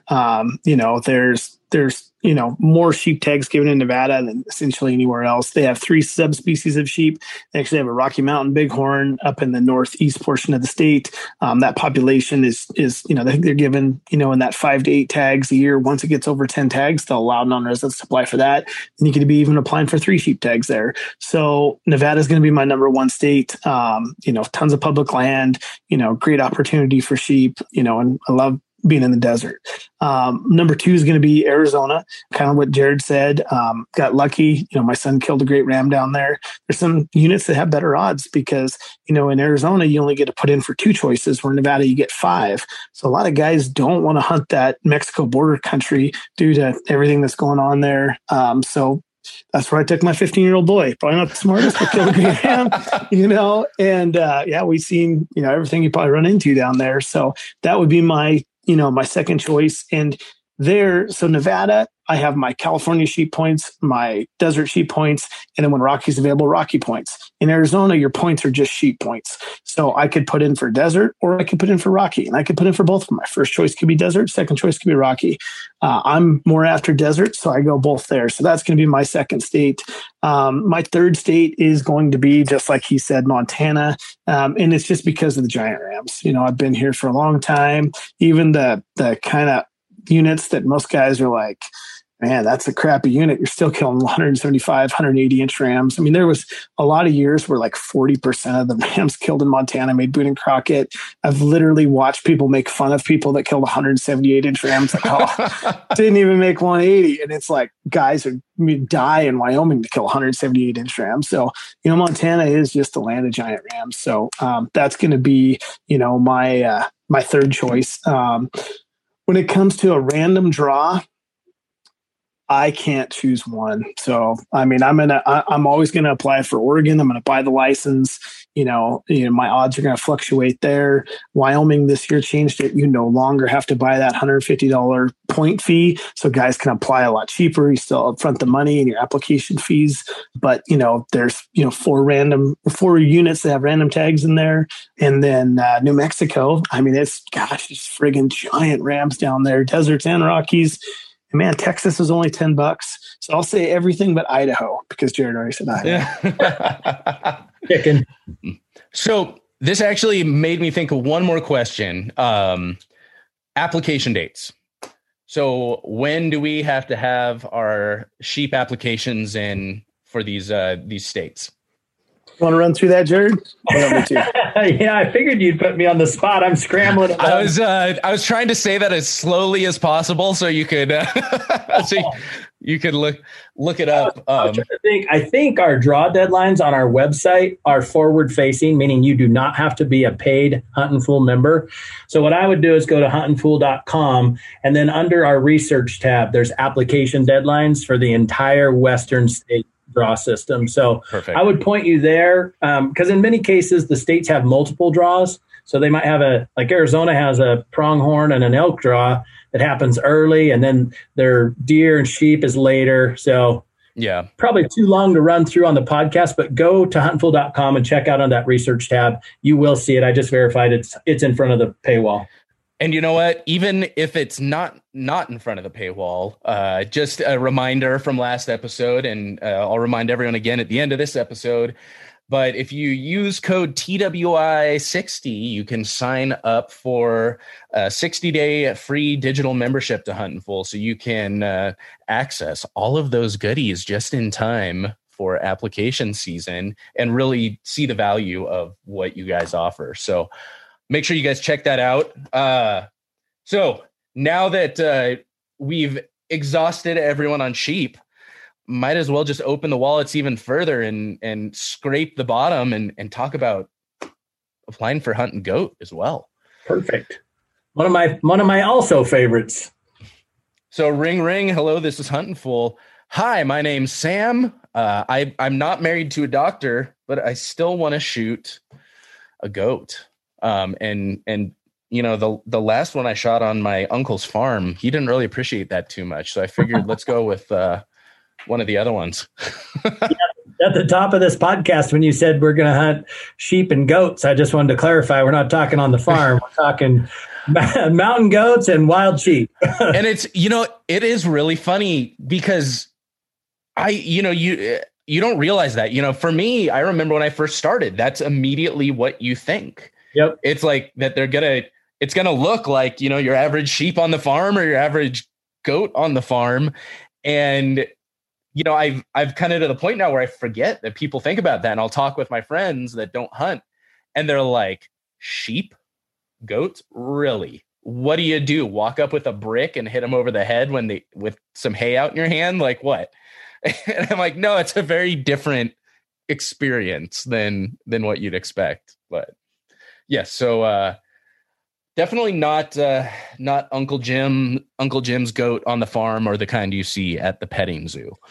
There's more sheep tags given in Nevada than essentially anywhere else. They have 3 subspecies of sheep. They actually have a Rocky Mountain Bighorn up in the northeast portion of the state. That population is they're given, in that 5 to 8 tags a year. Once it gets over 10 tags, they'll allow non-residents to apply for that. And you could be even applying for 3 sheep tags there. So Nevada is going to be my number 1 state. Tons of public land, great opportunity for sheep, and I love being in the desert. Number 2 is going to be Arizona, kind of what Jared said. Got lucky. My son killed a great ram down there. There's some units that have better odds because, in Arizona, you only get to put in for 2 choices, where in Nevada, you get 5. So a lot of guys don't want to hunt that Mexico border country due to everything that's going on there. So that's where I took my 15-year-old boy. Probably not the smartest, but killed a green ram, and we've seen, everything you probably run into down there. So that would be my second choice. And so Nevada, I have my California sheep points, my desert sheep points, and then when Rocky's available, Rocky points. In Arizona, your points are just sheep points. So I could put in for desert or I could put in for Rocky, and I could put in for both of them. My first choice could be desert, second choice could be Rocky. I'm more after desert, so I go both there. So that's going to be my second state. My third state is going to be, just like he said, Montana. And it's just because of the giant rams. I've been here for a long time. Even the kind of units that most guys are like, man, that's a crappy unit. You're still killing 175, 180 inch rams. I mean, there was a lot of years where like 40% of the rams killed in Montana made Boone and Crockett. I've literally watched people make fun of people that killed 178 inch rams. Like, didn't even make 180. And it's like guys die in Wyoming to kill 178 inch rams. So, Montana is just the land of giant rams. So that's going to be, my third choice. When it comes to a random draw, I can't choose one. So, I mean, I'm always going to apply for Oregon. I'm going to buy the license. My odds are going to fluctuate there. Wyoming this year changed it. You no longer have to buy that $150 point fee. So guys can apply a lot cheaper. You still upfront the money and your application fees. But, there's, 4 units that have random tags in there. And then New Mexico, I mean, it's friggin' giant rams down there, deserts and Rockies. And man, Texas is only $10. So I'll say everything but Idaho, because Jared already said Idaho. Chicken. So this actually made me think of one more question. Application dates. So when do we have to have our sheep applications in for these states? You want to run through that, Jared? Yeah, I figured you'd put me on the spot. I'm scrambling. I was trying to say that as slowly as possible so you could look it up. I think our draw deadlines on our website are forward facing, meaning you do not have to be a paid Huntin' Fool member. So what I would do is go to huntinfool.com, and then under our research tab, there's application deadlines for the entire Western state draw system. So perfect. I would point you there because in many cases the states have multiple draws. So they might have like Arizona has a pronghorn and an elk draw that happens early, and then their deer and sheep is later. So yeah, probably too long to run through on the podcast, but go to huntinfool.com and check out on that research tab. You will see it. I just verified it's in front of the paywall. And you know what? Even if it's not in front of the paywall, just a reminder from last episode, and I'll remind everyone again at the end of this episode, but if you use code TWI60, you can sign up for a 60-day free digital membership to Huntin' Fool, so you can access all of those goodies just in time for application season and really see the value of what you guys offer. So make sure you guys check that out. So now that we've exhausted everyone on sheep, might as well just open the wallets even further and scrape the bottom and talk about applying for hunt and goat as well. Perfect. One of my also favorites. So ring, ring. Hello, this is Huntin' Fool. Hi, my name's Sam. I'm not married to a doctor, but I still want to shoot a goat. And the last one I shot on my uncle's farm, he didn't really appreciate that too much. So I figured let's go with one of the other ones. At the top of this podcast, when you said we're going to hunt sheep and goats, I just wanted to clarify, we're not talking on the farm. We're talking mountain goats and wild sheep. And it's, it is really funny because you don't realize that, for me, I remember when I first started, that's immediately what you think. Yep. It's like that it's going to look like, your average sheep on the farm or your average goat on the farm. And, I've kind of to the point now where I forget that people think about that. And I'll talk with my friends that don't hunt and they're like, sheep, goats, really? What do you do? Walk up with a brick and hit them over the head with some hay out in your hand? Like what? And I'm like, no, it's a very different experience than what you'd expect. But yes, so definitely not Uncle Jim's goat on the farm or the kind you see at the petting zoo.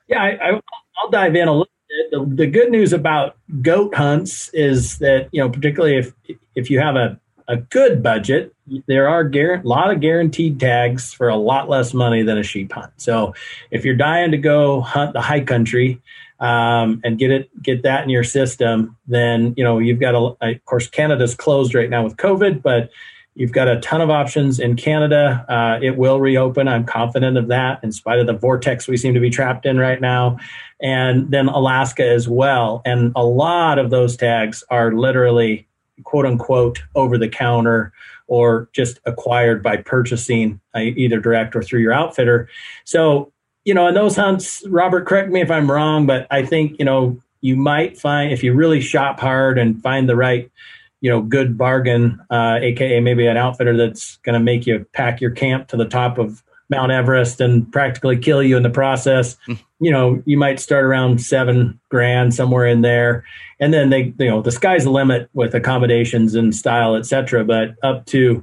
Yeah, I'll dive in a little bit. The good news about goat hunts is that, particularly if you have a good budget, there are a lot of guaranteed tags for a lot less money than a sheep hunt. So if you're dying to go hunt the high country and get that in your system, then, you've got of course, Canada's closed right now with COVID, but you've got a ton of options in Canada. It will reopen. I'm confident of that, in spite of the vortex we seem to be trapped in right now. And then Alaska as well. And a lot of those tags are literally, quote unquote, over the counter or just acquired by purchasing either direct or through your outfitter. So, in those hunts, Robert, correct me if I'm wrong, but I think, you might find, if you really shop hard and find the right good bargain, AKA maybe an outfitter that's going to make you pack your camp to the top of Mount Everest and practically kill you in the process. You might start around $7,000, somewhere in there. And then the sky's the limit with accommodations and style, et cetera, but up to,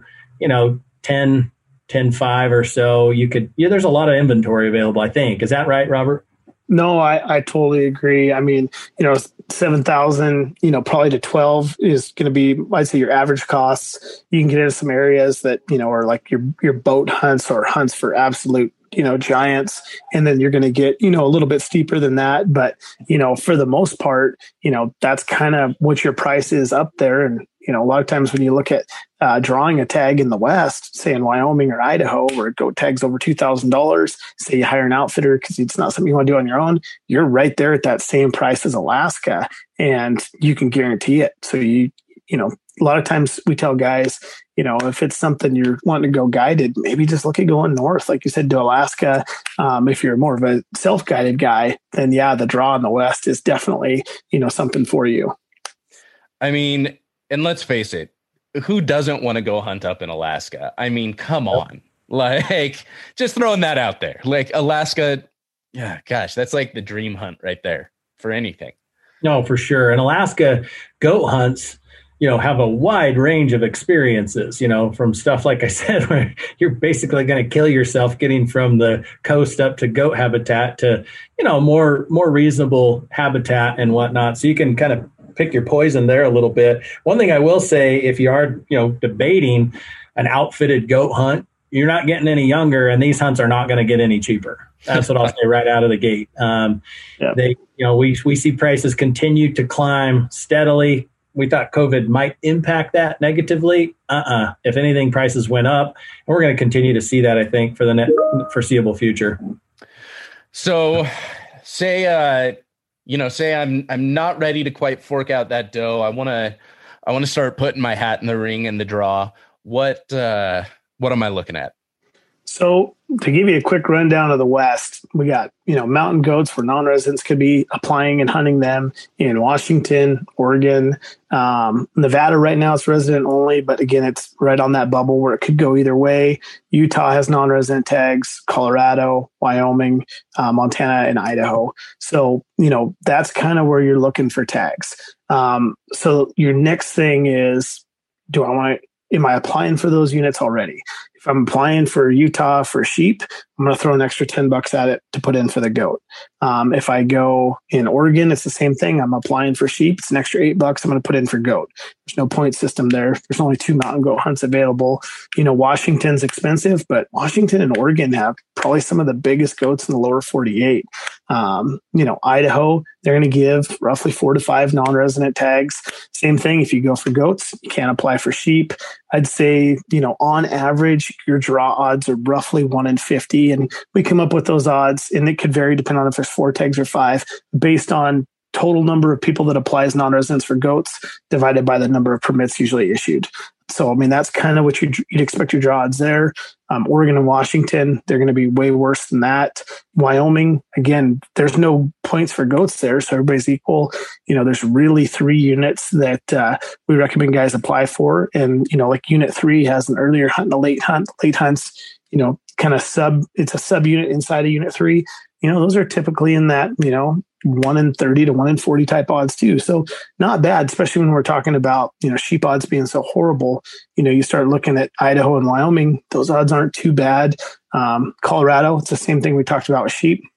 10.5 or so, there's a lot of inventory available, I think. Is that right, Robert? No, I totally agree. I mean, 7,000, probably to 12 is going to be, I'd say, your average costs. You can get into some areas that, are like your boat hunts or hunts for absolute, giants. And then you're going to get, a little bit steeper than that. But, for the most part, that's kind of what your price is up there. And, a lot of times when you look at drawing a tag in the West, say in Wyoming or Idaho, where a goat tag's over $2,000, say you hire an outfitter because it's not something you want to do on your own, you're right there at that same price as Alaska, and you can guarantee it. So a lot of times we tell guys, if it's something you're wanting to go guided, maybe just look at going north, like you said, to Alaska. If you're more of a self-guided guy, then the draw in the West is definitely, something for you. I mean, and let's face it, who doesn't want to go hunt up in Alaska? I mean, come on. Like, just throwing that out there. Like, Alaska, yeah, gosh, that's like the dream hunt right there for anything. No, for sure. And Alaska goat hunts, have a wide range of experiences, from stuff, like I said, where you're basically going to kill yourself getting from the coast up to goat habitat to, more reasonable habitat and whatnot. So you can kind of pick your poison there a little bit. One thing I will say, if you are, debating an outfitted goat hunt, you're not getting any younger, and these hunts are not going to get any cheaper. That's what I'll say right out of the gate. We see prices continue to climb steadily. We thought COVID might impact that negatively. If anything, prices went up, and we're going to continue to see that, I think, for the foreseeable future. So, say I'm not ready to quite fork out that dough. I want to start putting my hat in the ring in the draw. What am I looking at? So to give you a quick rundown of the West, we got, mountain goats where non-residents could be applying and hunting them in Washington, Oregon, Nevada. Right now it's resident only, but again, it's right on that bubble where it could go either way. Utah has non-resident tags, Colorado, Wyoming, Montana, and Idaho. So, that's kind of where you're looking for tags. So your next thing is, am I applying for those units already? If I'm applying for Utah for sheep, I'm going to throw an extra $10 at it to put in for the goat. If I go in Oregon, it's the same thing. I'm applying for sheep. It's an extra $8 I'm going to put in for goat. There's no point system there. There's only 2 mountain goat hunts available. Washington's expensive, but Washington and Oregon have probably some of the biggest goats in the lower 48. Idaho, they're going to give roughly 4 to 5 non-resident tags. Same thing. If you go for goats, you can't apply for sheep. I'd say, on average, your draw odds are roughly 1 in 50. And we come up with those odds, and it could vary depending on if there's 4 tags or 5, based on total number of people that apply as non-residents for goats divided by the number of permits usually issued. So, that's kind of what you'd expect your draw odds there. Oregon and Washington, they're going to be way worse than that. Wyoming, again, there's no points for goats there, so everybody's equal. There's really 3 units that we recommend guys apply for. And, like Unit 3 has an earlier hunt and a late hunt. Late hunts, kind of it's a sub unit inside of Unit 3. Those are typically in that, 1 in 30 to 1 in 40 type odds too. So not bad, especially when we're talking about, sheep odds being so horrible. You start looking at Idaho and Wyoming, those odds aren't too bad. Colorado, it's the same thing we talked about with sheep.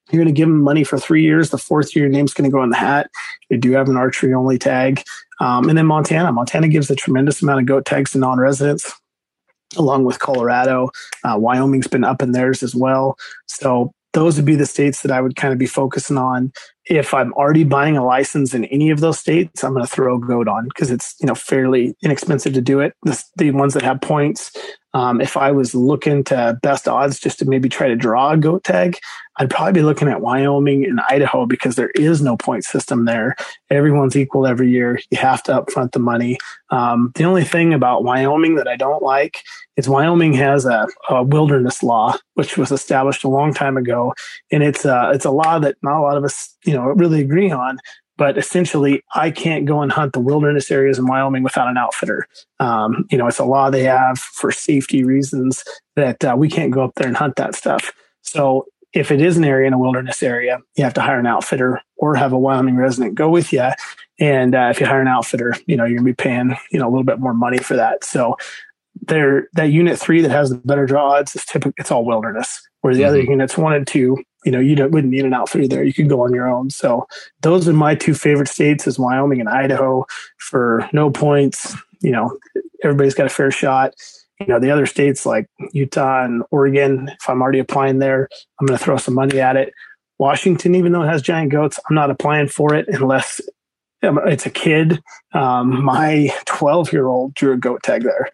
You're going to give them money for 3 years. The fourth year, your name's going to go in the hat. They do have an archery only tag. And then Montana gives a tremendous amount of goat tags to non-residents, along with Colorado. Wyoming's been up in theirs as well. So those would be the states that I would kind of be focusing on. If I'm already buying a license in any of those states, I'm going to throw goat on because it's, fairly inexpensive to do it. The ones that have points. If I was looking to best odds just to maybe try to draw a goat tag, I'd probably be looking at Wyoming and Idaho because there is no point system there. Everyone's equal every year. You have to upfront the money. The only thing about Wyoming that I don't like is Wyoming has a wilderness law, which was established a long time ago. And it's a law that not a lot of us, really agree on. But essentially, I can't go and hunt the wilderness areas in Wyoming without an outfitter. It's a law they have for safety reasons that we can't go up there and hunt that stuff. So if it is an area in a wilderness area, you have to hire an outfitter or have a Wyoming resident go with you. And if you hire an outfitter, you're going to be paying, a little bit more money for that. So that unit 3 that has the better draw odds it's all wilderness, where the other units 1 and 2, wouldn't need an outfitter there. You could go on your own. So those are my 2 favorite states, is Wyoming and Idaho for no points. Everybody's got a fair shot. The other states like Utah and Oregon, if I'm already applying there, I'm going to throw some money at it. Washington, even though it has giant goats, I'm not applying for it unless it's a kid. My 12-year-old drew a goat tag there,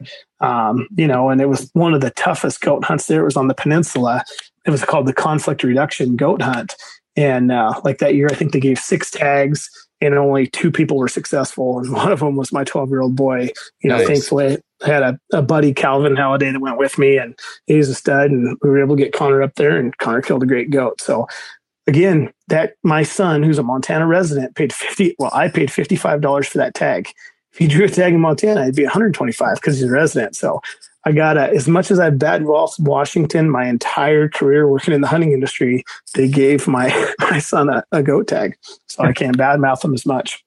and it was one of the toughest goat hunts there. It was on the peninsula. It was called the Conflict Reduction Goat Hunt. And like that year, I think they gave 6 tags and only 2 people were successful. And one of them was my 12-year-old boy. Nice. Thankfully, I had a buddy, Calvin Halliday, that went with me, and he's a stud. And we were able to get Connor up there, and Connor killed a great goat. So again, that my son, who's a Montana resident, I paid $55 for that tag. If he drew a tag in Montana, it'd be $125 because he's a resident. So I got as much as I've badged Washington my entire career working in the hunting industry, they gave my son a goat tag. So I can't badmouth him as much.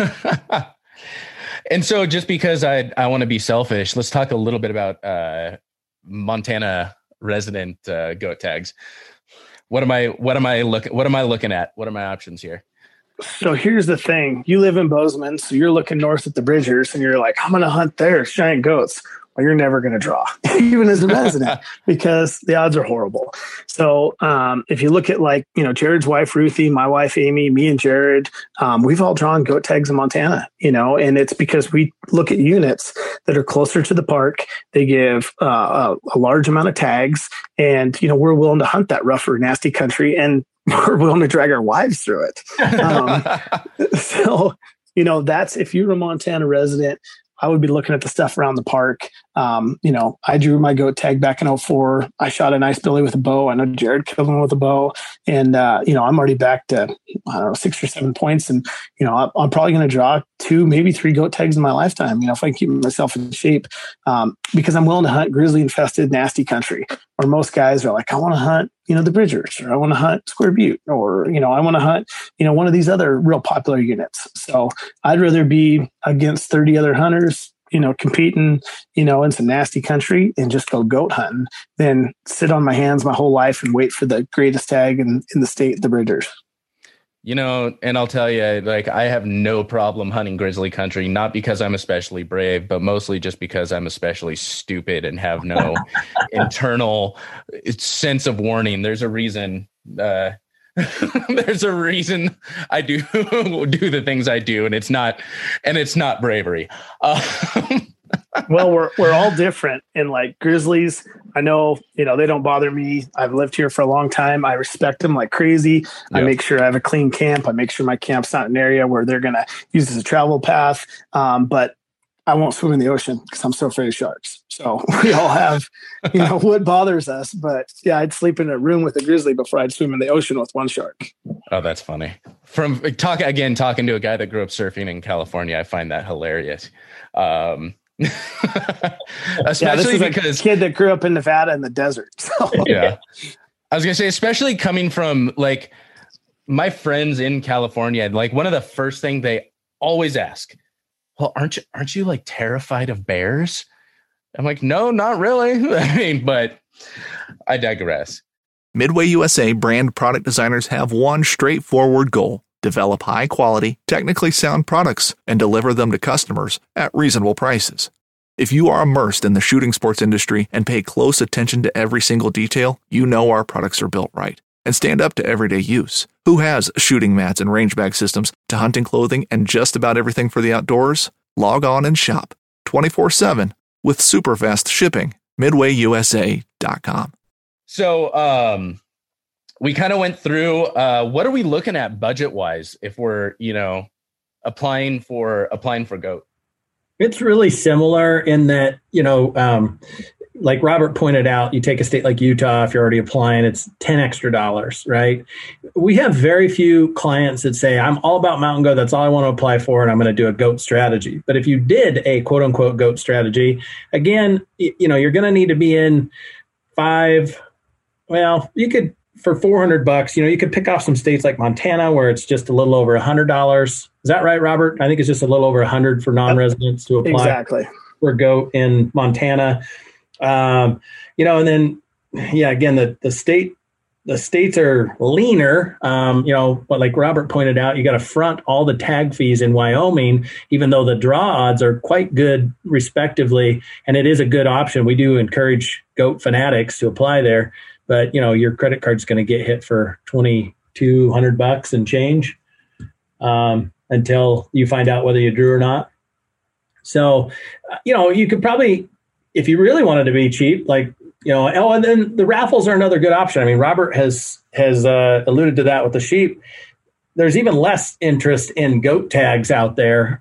And so just because I want to be selfish, let's talk a little bit about Montana resident goat tags. What am I looking at? What are my options here? So here's the thing. You live in Bozeman, so you're looking north at the Bridgers, and you're like, I'm going to hunt there. It's giant goats. Well, you're never going to draw, even as a resident, because the odds are horrible. So if you look at Jared's wife, Ruthie, my wife, Amy, me and Jared, we've all drawn goat tags in Montana, and it's because we look at units that are closer to the park. They give a large amount of tags, and, we're willing to hunt that rougher, nasty country, and we're willing to drag our wives through it. So, that's, if you're a Montana resident, I would be looking at the stuff around the park. I drew my goat tag back in 2004. I shot a nice billy with a bow. I know Jared killed one with a bow. And, I'm already back to, 6 or 7 points. And, I'm probably going to draw 2, maybe 3 goat tags in my lifetime, if I can keep myself in shape, because I'm willing to hunt grizzly infested, nasty country. Or most guys are like, I want to hunt, the Bridgers, or I want to hunt Square Butte, or, I want to hunt, one of these other real popular units. So I'd rather be against 30 other hunters, competing, in some nasty country and just go goat hunting than sit on my hands my whole life and wait for the greatest tag in the state, the Bridgers. And I'll tell you, I have no problem hunting grizzly country, not because I'm especially brave, but mostly just because I'm especially stupid and have no internal sense of warning. There's a reason. There's a reason I do the things I do, and it's not bravery. Well, we're all different. And grizzlies, I know, they don't bother me. I've lived here for a long time. I respect them like crazy. Yep. I make sure I have a clean camp. I make sure my camp's not an area where they're going to use as a travel path. But I won't swim in the ocean because I'm so afraid of sharks. So we all have, what bothers us. But yeah, I'd sleep in a room with a grizzly before I'd swim in the ocean with one shark. Oh, that's funny. From talking to a guy that grew up surfing in California, I find that hilarious. Especially because a kid that grew up in Nevada in the desert. So. Yeah, I was gonna say, especially coming from my friends in California, one of the first things they always ask, well, aren't you terrified of bears? I'm like, no, not really. But I digress. Midway USA brand product designers have one straightforward goal: develop high-quality, technically sound products and deliver them to customers at reasonable prices. If you are immersed in the shooting sports industry and pay close attention to every single detail, you know our products are built right and stand up to everyday use. Who has shooting mats and range bag systems to hunting clothing and just about everything for the outdoors? Log on and shop 24/7 with super fast shipping. MidwayUSA.com. So we kind of went through what are we looking at budget wise if we're applying for goat? It's really similar in that, like Robert pointed out, you take a state like Utah, if you're already applying, it's $10 extra, right? We have very few clients that say, I'm all about mountain goat. That's all I want to apply for. And I'm going to do a goat strategy. But if you did a quote unquote goat strategy, again, you're going to need to be in you could, for $400, you could pick off some states like Montana where it's just a little over $100. Is that right, Robert? I think it's just a little over $100 for non-residents to apply exactly for goat in Montana. And then, again, the states are leaner, but like Robert pointed out, you got to front all the tag fees in Wyoming, even though the draw odds are quite good respectively. And it is a good option. We do encourage goat fanatics to apply there, but your credit card's going to get hit for $2,200 and change, until you find out whether you drew or not. So, you could probably, if you really wanted to be cheap, and then the raffles are another good option. I mean, Robert has alluded to that with the sheep. There's even less interest in goat tags out there.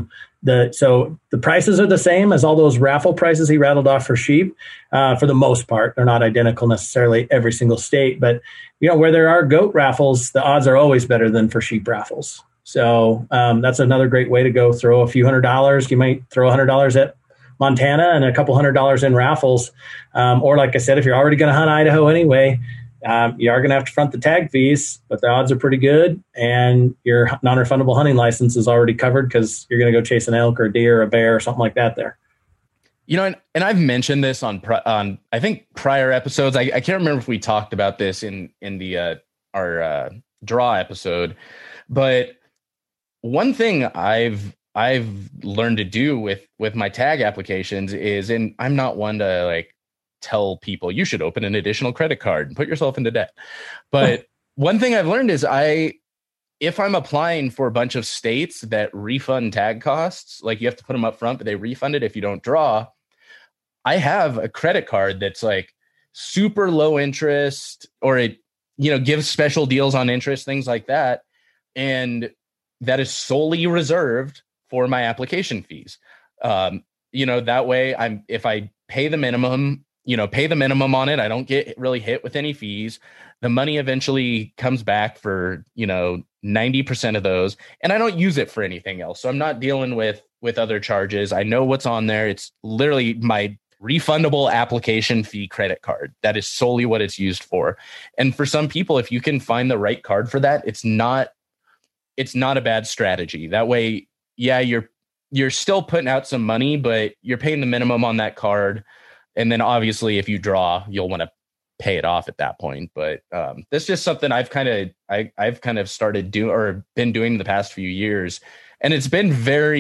So the prices are the same as all those raffle prices he rattled off for sheep. For the most part, they're not identical necessarily every single state, but where there are goat raffles, the odds are always better than for sheep raffles. So that's another great way to go. Throw a few $100. You might throw $100 at Montana and a couple $100 in raffles. Or like I said, if you're already going to hunt Idaho anyway, you are going to have to front the tag fees, but the odds are pretty good. And your non-refundable hunting license is already covered because you're going to go chase an elk or a deer or a bear or something like that there. And I've mentioned this on I think prior episodes. I can't remember if we talked about this in the our draw episode, but one thing I've learned to do with my tag applications is, and I'm not one to tell people you should open an additional credit card and put yourself into debt. But one thing I've learned is if I'm applying for a bunch of states that refund tag costs, like you have to put them up front, but they refund it if you don't draw. I have a credit card that's super low interest, or it, gives special deals on interest, things like that. And that is solely reserved for my application fees. That way if I pay the minimum on it, I don't get really hit with any fees. The money eventually comes back for, 90% of those, and I don't use it for anything else. So I'm not dealing with other charges. I know what's on there. It's literally my refundable application fee credit card. That is solely what it's used for. And for some people, if you can find the right card for that, it's not a bad strategy. That way, you're still putting out some money, but you're paying the minimum on that card. And then obviously if you draw, you'll want to pay it off at that point. But that's just something I've kind of started doing or been doing the past few years. And it's been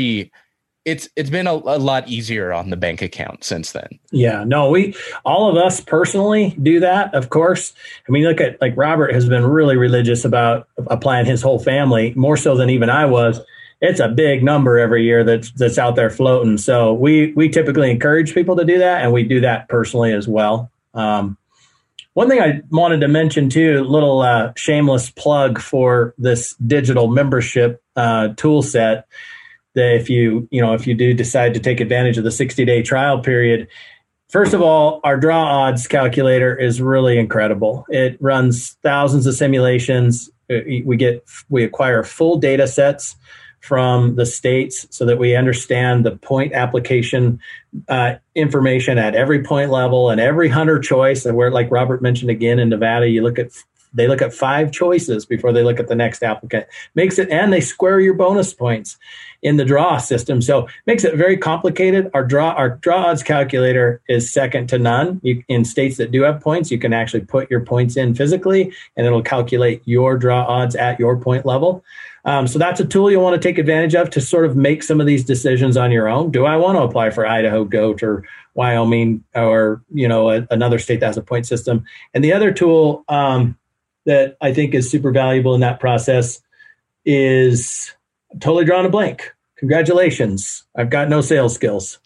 it's been a lot easier on the bank account since then. Yeah, no, all of us personally do that. Of course. I mean, look at Robert has been really religious about applying his whole family, more so than even I was. It's a big number every year that's out there floating. So we typically encourage people to do that, and we do that personally as well. One thing I wanted to mention too, a little shameless plug for this digital membership tool set, that if you do decide to take advantage of the 60-day trial period, first of all, our draw odds calculator is really incredible. It runs thousands of simulations. We acquire full data sets from the states so that we understand the point application information at every point level and every hunter choice. And where, like Robert mentioned again, in Nevada, you look at They look at 5 choices before they look at the next applicant. Makes it, and they square your bonus points in the draw system. So makes it very complicated. Our draw odds calculator is second to none. In states that do have points, you can actually put your points in physically, and it'll calculate your draw odds at your point level. So that's a tool you'll want to take advantage of to sort of make some of these decisions on your own. Do I want to apply for Idaho goat or Wyoming or, another state that has a point system? And the other tool that I think is super valuable in that process is totally drawing a blank. Congratulations. I've got no sales skills.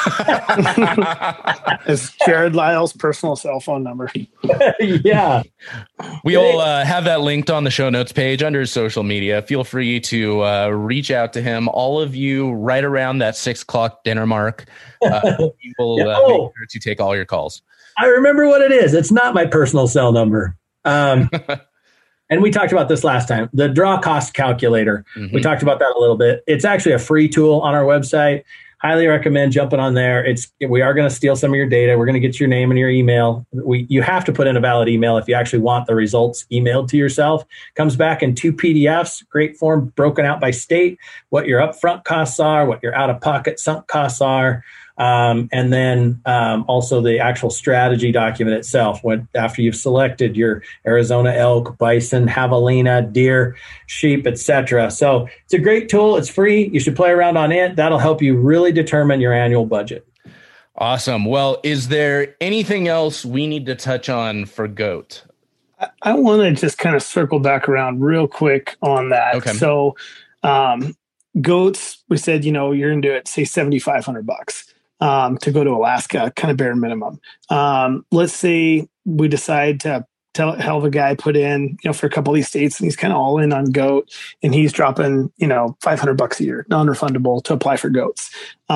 It's Jared Lyle's personal cell phone number. Yeah. We'll have that linked on the show notes page under social media. Feel free to reach out to him. All of you right around that 6:00 dinner mark. We will make sure to take all your calls. I remember what it is. It's not my personal cell number. And we talked about this last time, the draw cost calculator. Mm-hmm. We talked about that a little bit. It's actually a free tool on our website. Highly recommend jumping on there. We are going to steal some of your data. We're going to get your name and your email. You have to put in a valid email if you actually want the results emailed to yourself. Comes back in 2 PDFs, great form, broken out by state, what your upfront costs are, what your out-of-pocket sunk costs are. And then also the actual strategy document itself. After you've selected your Arizona elk, bison, javelina, deer, sheep, etc. So it's a great tool. It's free. You should play around on it. That'll help you really determine your annual budget. Awesome. Well, is there anything else we need to touch on for goat? I want to just kind of circle back around real quick on that. Okay. So goats, we said, you're going to do it, say $7,500. To go to Alaska, kind of bare minimum. Let's say we decide to have a guy put in, for a couple of these states, and he's kind of all in on goat, and he's dropping, $500 a year, non-refundable, to apply for goats.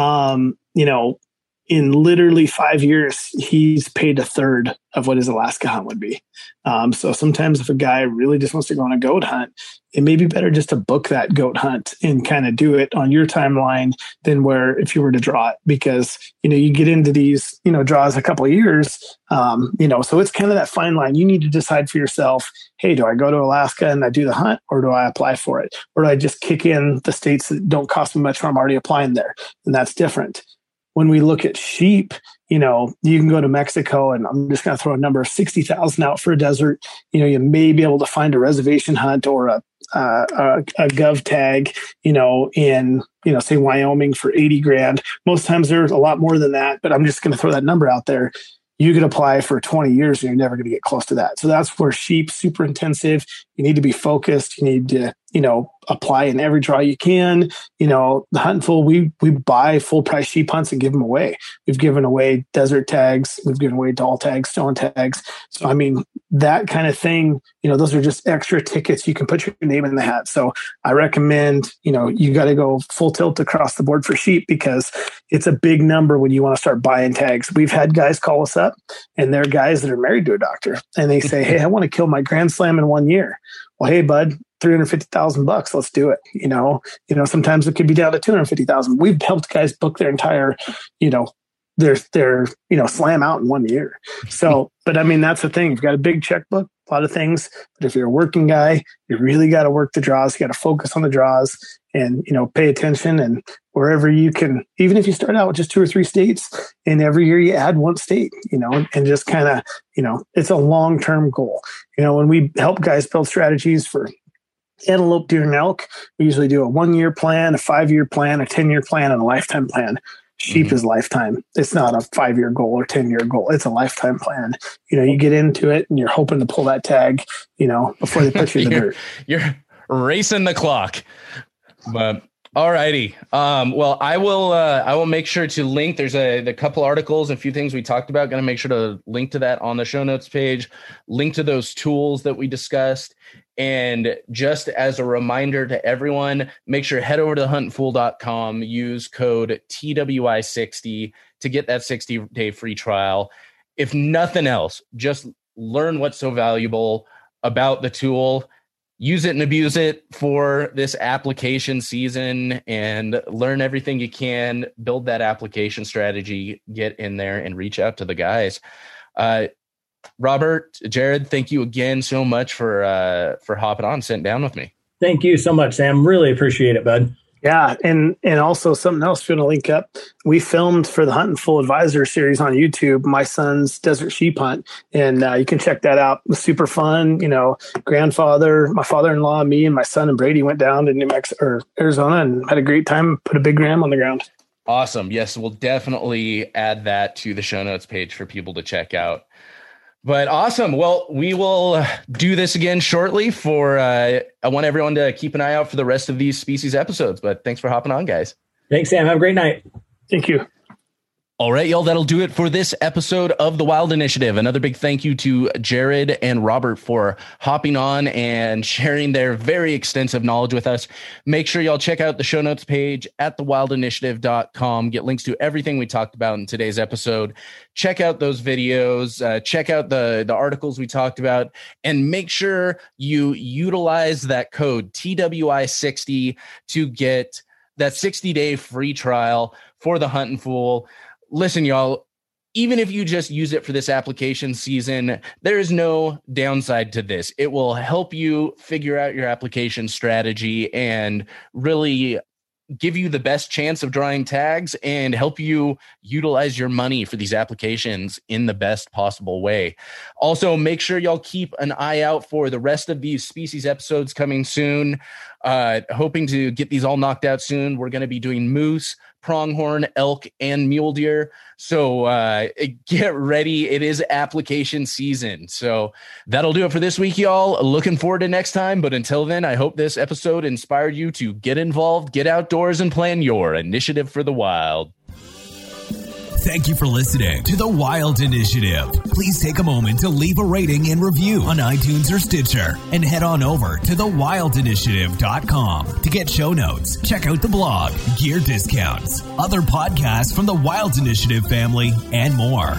In literally 5 years, he's paid a third of what his Alaska hunt would be. So sometimes if a guy really just wants to go on a goat hunt, it may be better just to book that goat hunt and kind of do it on your timeline than where if you were to draw it, because, you get into these, draws a couple of years, so it's kind of that fine line. You need to decide for yourself, hey, do I go to Alaska and I do the hunt, or do I apply for it? Or do I just kick in the states that don't cost me much when I'm already applying there? And that's different. When we look at sheep, you can go to Mexico, and I'm just going to throw a number of 60,000 out for a desert. You may be able to find a reservation hunt or a gov tag, in, say Wyoming for 80 grand. Most times there's a lot more than that, but I'm just going to throw that number out there. You could apply for 20 years and you're never going to get close to that. So that's where sheep, super intensive. You need to be focused. You need to, apply in every draw you can. The Hunt Full, we buy full price sheep hunts and give them away. We've given away desert tags. We've given away doll tags, stone tags. So, that kind of thing, those are just extra tickets. You can put your name in the hat. So I recommend, you got to go full tilt across the board for sheep, because it's a big number when you want to start buying tags. We've had guys call us up, and they're guys that are married to a doctor, and they say, hey, I want to kill my Grand Slam in 1 year. Well, hey, bud, $350,000. Let's do it. Sometimes it could be down to $250,000. We've helped guys book their entire, their slam out in 1 year. So, but that's the thing. You've got a big checkbook, a lot of things. But if you're a working guy, you really got to work the draws. You got to focus on the draws and, pay attention. And wherever you can, even if you start out with just 2 or 3 states, and every year you add 1 state, and just kind of, it's a long-term goal. When we help guys build strategies for antelope, deer, and elk, we usually do a 1-year plan, a 5-year plan, a 10-year plan, and a lifetime plan. Sheep is lifetime. It's not a 5-year goal or 10-year goal. It's a lifetime plan. You get into it and you're hoping to pull that tag, before they put you in the dirt. You're racing the clock. But all righty. Well, I will make sure to link. There's a couple articles, a few things we talked about. Going to make sure to link to that on the show notes page, link to those tools that we discussed. And just as a reminder to everyone, make sure to head over to huntandfool.com, use code TWI60 to get that 60-day free trial. If nothing else, just learn what's so valuable about the tool. Use it and abuse it for this application season and learn everything you can. Build that application strategy, get in there and reach out to the guys. Robert, Jared, thank you again so much for hopping on, sitting down with me. Thank you so much, Sam. Really appreciate it, bud. Yeah, and also something else, if you want to link up, we filmed for the Hunting Fool Advisor series on YouTube, my son's desert sheep hunt, and you can check that out. It was super fun. You know, grandfather, my father-in-law, me, and my son and Brady went down to New Mexico or Arizona and had a great time. Put a big ram on the ground. Awesome. Yes, we'll definitely add that to the show notes page for people to check out. But awesome. Well, we will do this again shortly I want everyone to keep an eye out for the rest of these species episodes, but thanks for hopping on, guys. Thanks, Sam. Have a great night. Thank you. All right, y'all, that'll do it for this episode of The Wild Initiative. Another big thank you to Jared and Robert for hopping on and sharing their very extensive knowledge with us. Make sure y'all check out the show notes page at thewildinitiative.com. Get links to everything we talked about in today's episode. Check out those videos, check out the articles we talked about, and make sure you utilize that code TWI60 to get that 60-day free trial for the Hunting Fool. Listen, y'all, even if you just use it for this application season, there is no downside to this. It will help you figure out your application strategy and really give you the best chance of drawing tags and help you utilize your money for these applications in the best possible way. Also, make sure y'all keep an eye out for the rest of these species episodes coming soon. Hoping to get these all knocked out soon. We're going to be doing moose, pronghorn, elk, and mule deer. So get ready. It is application season. So that'll do it for this week, y'all. Looking forward to next time. But until then, I hope this episode inspired you to get involved, get outdoors, and plan your initiative for the wild. Thank you for listening to The Wild Initiative. Please take a moment to leave a rating and review on iTunes or Stitcher, and head on over to thewildinitiative.com to get show notes, check out the blog, gear discounts, other podcasts from the Wild Initiative family, and more.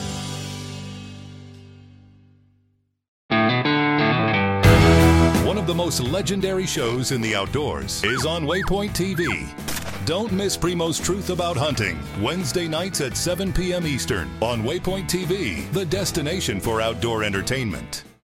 One of the most legendary shows in the outdoors is on Waypoint TV. Don't miss Primo's Truth About Hunting, Wednesday nights at 7 p.m. Eastern on Waypoint TV, the destination for outdoor entertainment.